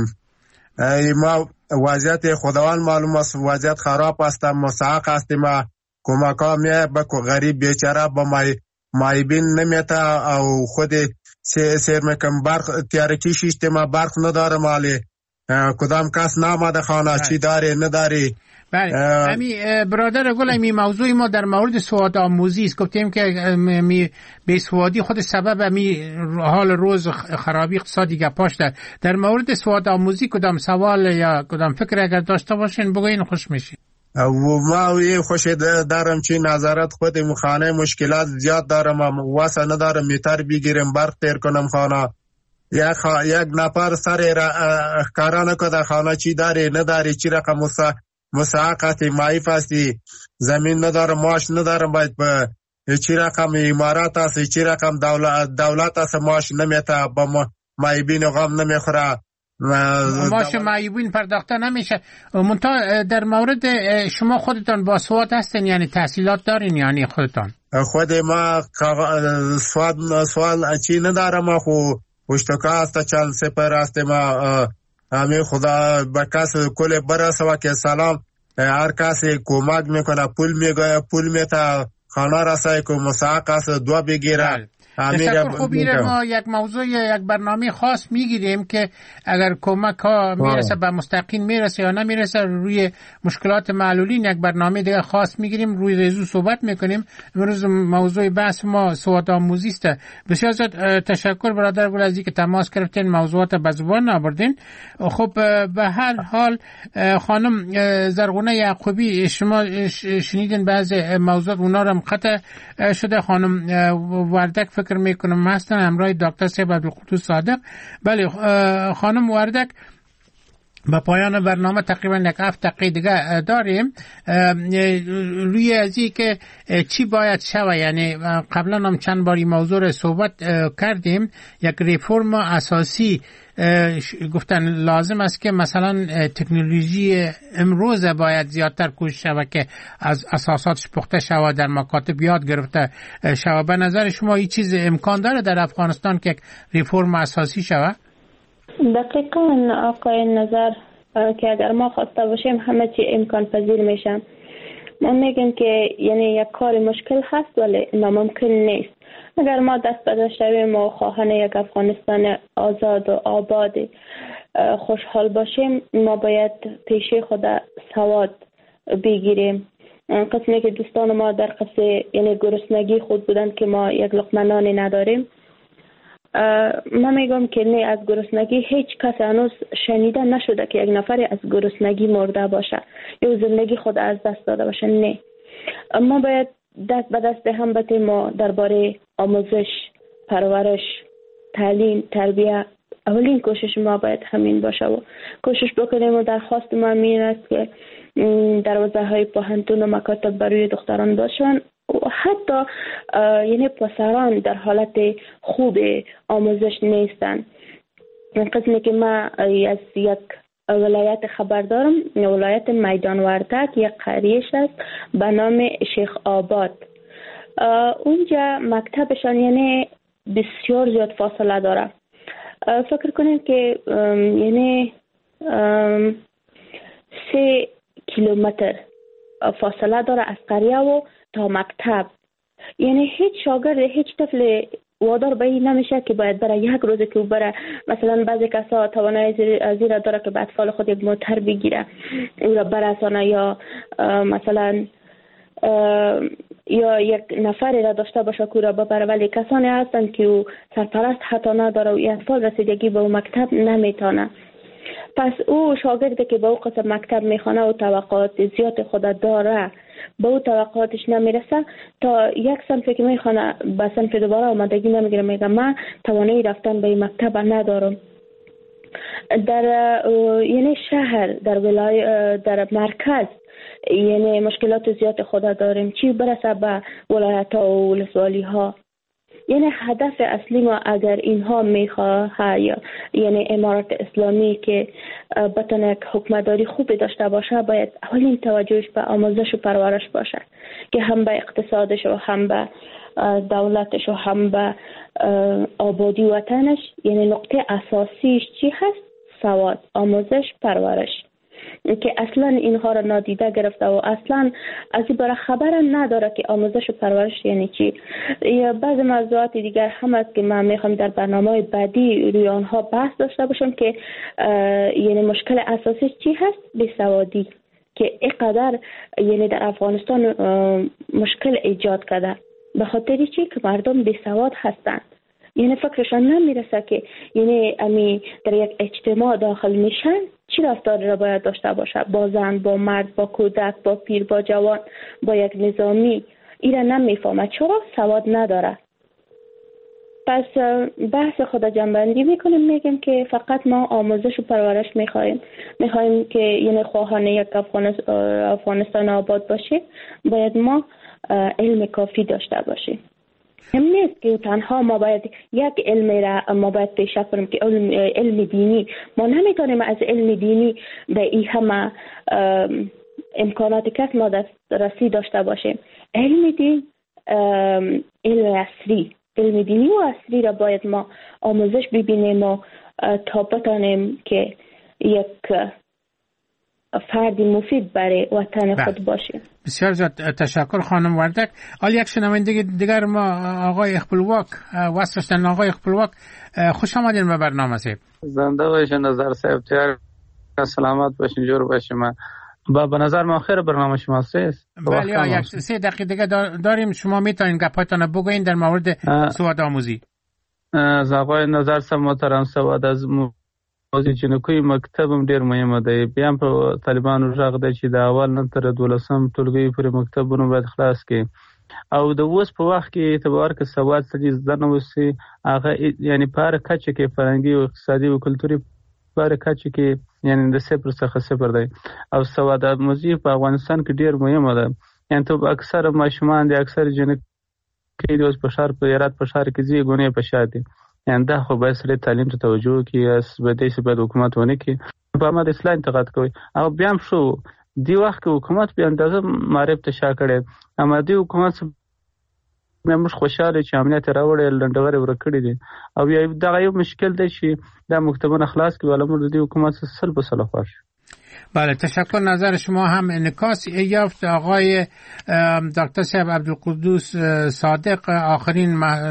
ما وضعیت خداوند معلوم است، وضعیت خراب است، مساق هستیم. کمک ها میه به غریب بیچاره با مای مایبین نمیتا او خود سیر میکن برخ تیارکی شیشت ما برخ نداره مالی کدام کس نامده خانه چی داری نداری. بله امی برادر گل امی موضوع ما در مورد سواد آموزی است. گفتیم که می به سوادی خود سبب امی حال روز خرابی اقتصادی گپاش در در مورد سواد آموزی کدام سوال یا کدام فکر اگر داشته باشین بگوین خوش میشی. و ما یه خوش دارم چی نظارت خود مخانه مشکلات زیاد دارم، واسه ندارم میتر بگیرم برق تیر کنم خانه. یک خا... یک نفر سر را کارا نکده خانه چی داری نداری، چی رقم مسا... مساقتی مایف هستی، زمین ندارم ماش ندارم، باید به چی رقم امارات هستی، چی رقم دولت, دولت هست ماش نمیتا با ما... مایبین غم نمیخوره، ماش معیوبین پرداخته نمیشه. منتها در مورد شما خودتان با سواد هستین، یعنی تحصیلات دارین یعنی خودتان؟ خود ما سواد سوال چی ندارم، خو پشتکا هست چند سپر هست. ما همین خدا به کس کل برسوا که سلام هر کسی کمک میکنه، پول میگه پول میتا خانه رسای که مساق هست دو بگیره. تشکر. خوب میره ما یک موضوع یک برنامه خاص میگیریم که اگر کمک ها میرسه به مستقیم میرسه یا نمیرسه، روی مشکلات معلولین یک برنامه دیگه خاص میگیریم، روی ریزو صحبت میکنیم. امروز موضوع بحث ما سواد آموزی است. بسیار زیاد تشکر برادر گلازی که تماس گرفتین، موضوعات به زبان آوردین. خب به هر حال خانم زرغونه یعقوبی شما شنیدین بعضی موضوعات اونا رو قطع شده. خانم وردک فکر میکنم هستن همراه دکتر صاحب عبدالقدوس صادق. بله خانم وردک با پایان برنامه تقریبا یک هفت دقیقه دیگه داریم. روی ازی که چی باید شوه، یعنی قبلا هم چند باری موضوع رو صحبت کردیم، یک ریفورم اساسی گفتن لازم است که مثلا تکنولوژی امروز باید زیادتر کوشش شود که از اساساتش پخته شود، در مکاتب یاد گرفته شود. به نظر شما این چیز امکان داره در افغانستان که یک ریفورم اساسی شود؟ دقیقاً آقای نظر که اگر ما خواسته باشیم همه چی امکان پذیر میشن. ما میگیم که یعنی یک کار مشکل هست ولی ناممکن نیست. اگر ما دست به دست شویم و خواهان یک افغانستان آزاد و آباد خوشحال باشیم، ما باید پیش خود سواد بگیریم. قسمی که دوستان ما در قصه یعنی گرسنگی خود بودند که ما یک لقمه نانی نداریم، من میگم که نه، از گرسنگی هیچ کس هنوز شنیده نشده که یک نفری از گرسنگی مرده باشه یا زندگی خود از دست داده باشه. نه، ما باید دست به دست هم بتیم. ما درباره آموزش، پرورش، تعلیم، تربیت اولین کوشش ما باید همین باشه و کوشش بکنیم و درخواست ما این است که دروازه های پوهنتون و مکاتب برای دختران باشن و حتی یعنی پسران در حالت خوب آموزش نیستن. قسمی که ما از یک ولایت خبر دارم، ولایت میدان وردک، یک قریه است به نام شیخ آباد. اونجا مکتبشان یعنی بسیار زیاد فاصله داره. فکر کنیم که یعنی سه کیلومتر فاصله داره از قریه و تا مکتب. یعنی هیچ شاگرد هیچ طفل وادار به این نمیشه که باید برای یک روز که بره، مثلا بعضی کسا توانایی زیر داره که به اطفال خود یک موتر بگیره او را برسانه، یا مثلا یا یک نفری را داشته باشه که را ببره، ولی کسانی هستن که او سرپرست حتی نداره و اطفال رسیدگی به او مکتب نمیتونه. پس او شاگردی که به او قسم مکتب میخونه و توقعات زیاد خود داره به او توقعاتش نمیرسه، تا یک صنفی که میخونه به صنف دوباره آمادگی نمیگیره، میگه من توانایی رفتن به این مکتب ندارم. در یعنی شهر در ولای در مرکز یعنی مشکلات زیاد خود داریم، چی برسه به ولایت ها و ولسوالی ها. یعنی هدف اصلی ما اگر اینها میخواه یا یعنی امارت اسلامی که بتونه یک حکمداری خوبی داشته باشه، باید اولین توجهش به آموزش و پرورش باشه که هم به اقتصادش و هم به دولتش و هم به آبادی وطنش. یعنی نقطه اساسیش چی هست؟ سواد، آموزش، پرورش، که اصلا اینها را نادیده گرفته و اصلا از این برای خبر نداره که آموزش و پرورش یعنی چی. یا بعض موضوعات دیگر هم است که من میخوام در برنامه بعدی روی آنها بحث داشته باشم که یعنی مشکل اساسی چی هست؟ بیسوادی، که اینقدر یعنی در افغانستان مشکل ایجاد کرده به خاطر چی؟ که مردم بیسواد هستند. یعنی فکرشان نمیرسه که یعنی امی در یک اجتماع داخل میشن چی رفتاری را باید داشته باشه با زن، با مرد، با کودک، با پیر، با جوان، با یک نظامی. ایره نمیفهمه چرا؟ سواد نداره. پس بحث خود جنبندی میکنیم، میگیم که فقط ما آموزش و پرورش میخوایم میخوایم که یعنی خواهان یک افغانستان آباد باشه، باید ما علم کافی داشته باشیم. هم نیست که تنها ما باید یک علم را ما باید پیشرفت کنیم که علم, علم دینی. ما نمیتونیم از علم دینی به این همه امکانات کس ما دسترسی داشته باشیم. علم دین علم عصری، علم دینی و عصری را باید ما آموزش ببینیم و تا بتانیم که یک فردی مفید برای وطن خود باشیم. بسیار زیاد تشکر خانم وردک. حال یک شنونده دیگر ما آقای خپلواک واسطن. آقای خپلواک خوش آمدین به برنامه سید. زنده باشین نظر صاحب، تیار سلامت باشین، جور باشین. با به نظر ما خیر برنامه شما است. بله، یک سه دقیقه دیگه داریم، شما میتونین گپاتون بگوین در مورد سواد آموزی. از آقای نظر صاحب محترم، سواد از موضوع جنکوی مکتبم ډیر مهمه ده. بیا په طالبانو راغ ده چې د اول نه تر دولسم ټولګي پورې مکتبونه باید خلاص کړي، او د اوس په وخت کې اعتبار کې سواد سړي زده نه وسي، هغه یعنی په هر کچه کې فرهنګي او اقتصادي او کلتوري په هر کچه کې یعنی د صفر څخه صفر دی. او سواد آموزي په افغانستان کې ډیر مهمه ده. یعنی ته اکثر ماشومان دي، اکثر جنکې د اوس په ښار په هرات په ښار کې ځي ګونې په شا دي. یعنی دا خو باید سړی تعلیم ته توجه کړي، اس به دې باید حکومت ونه کړي په ما د اصلاح انتقاد کوي. او بیا هم شو دی وخت کې حکومت به اندازه معرف ته شا کړي، اما دی حکومت موږ خوشاله چې امنیت راوړي لنډغري ورکړي دي. او یا دا یو مشکل دی چې دا مکتبونه خلاص کړي، ولا موږ د حکومت سره په سلو خوش. بله، تشکر. نظر شما هم انعکاس یافت. آقای دکتر صاحب عبدالقدوس صادق آخرین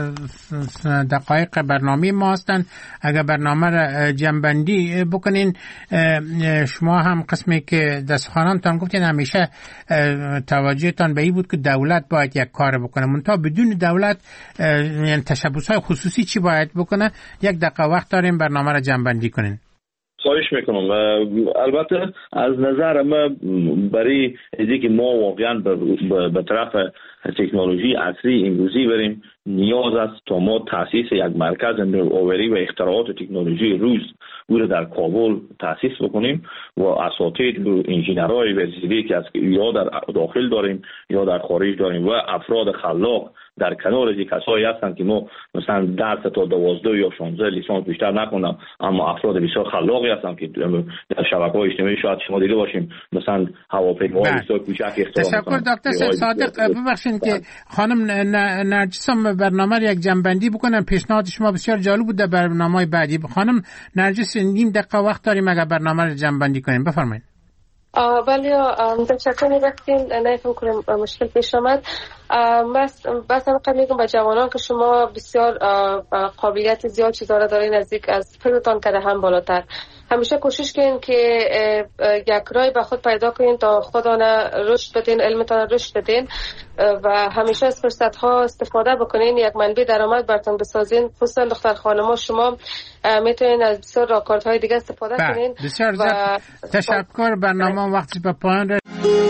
دقایق برنامه ما هستند. اگر برنامه را جنبندی بکنین، شما هم قسمی که در سخنانتان گفتین همیشه توجهتان به این بود که دولت باید یک کار بکنه، منتها بدون دولت یعنی تشبس‌های خصوصی چی باید بکنه؟ یک دقیقه وقت داریم برنامه را جنبندی کنین. خواهش میکنم. البته از نظر ما برای اینکه که ما واقعا به طرف تکنولوژی عصری امروزی بریم، نیاز است تا ما تاسیس یک مرکز نوآوری و اختراعات تکنولوژی روز او در کابل تاسیس بکنیم و اساتید و انجینرهای وزیری که از یا در داخل داریم یا در خارج داریم و افراد خلاق در کنار از کسایی هستن که ما مثلا درس تا دوازده یا شانزده لیسانس بیشتر نکنم، اما افراد بسیار خلاقی هستن که در شبکه‌های اجتماعی شاید شما دیده باشیم مثلا هواپیماهای بسیار کوچک اختراع تشکر دکتر صادق. ببخشید که خانم نرجس هم برنامه یک جنبندی بکنم. پیشنهاد شما بسیار جالب بود در برنامه‌های بعدی. خانم نرجس نیم دقیقه وقت داریم اگر برنامه رو جنبندی کنیم، بفرمایید. ولی تشکر می‌کنم، نفهم کنم مشکل پیش آمد. بس بس من قبل میگم به جوانان که شما بسیار قابلیت زیاد چیزا را دارین، نزدیک از فکرتان کرده هم بالاتر. همیشه کوشش کنین که یک راه به خود پیدا کنین تا خودتان رشد بدین، علمتان رشد بدین و همیشه از فرصت ها استفاده بکنین. یک منبع درآمد براتون بسازین، خصوصا دختر خانم‌ها شما میتونین از بسیار راهکارهای دیگه استفاده کنین. بسیار و... تشکر. برنامه وقتی به پایان رسید.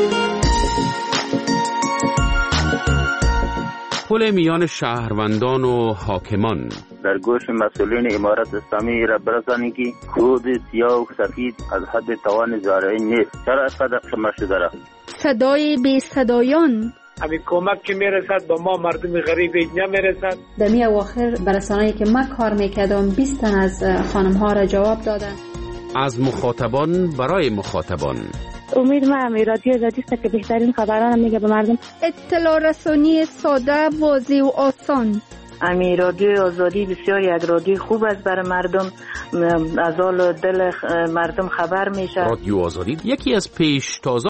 پل میان شهروندان و حاکمان در گوش مسئولین امارت اسلامی را برسانید که خود سیاه و سفید از حد توان زارعین نیست. چرا اینقدر شما شده را؟ صدای بی صدایان، همین کمک که میرسد با ما مردم غریب نمیرسد. در می اواخر برسانه‌ای که من کار میکردم بیست تن از خانم ها را جواب دادن. از مخاطبان برای مخاطبان. امید ما رادیو آزادی است که بهترین خبران میگه به مردم. اطلاع رسانی ساده، واضح و آسان. امی رادیو آزادی بسیار یک رادیو خوب است برای مردم، از حال دل مردم خبر میشه. رادیو آزادی یکی از پیش تازه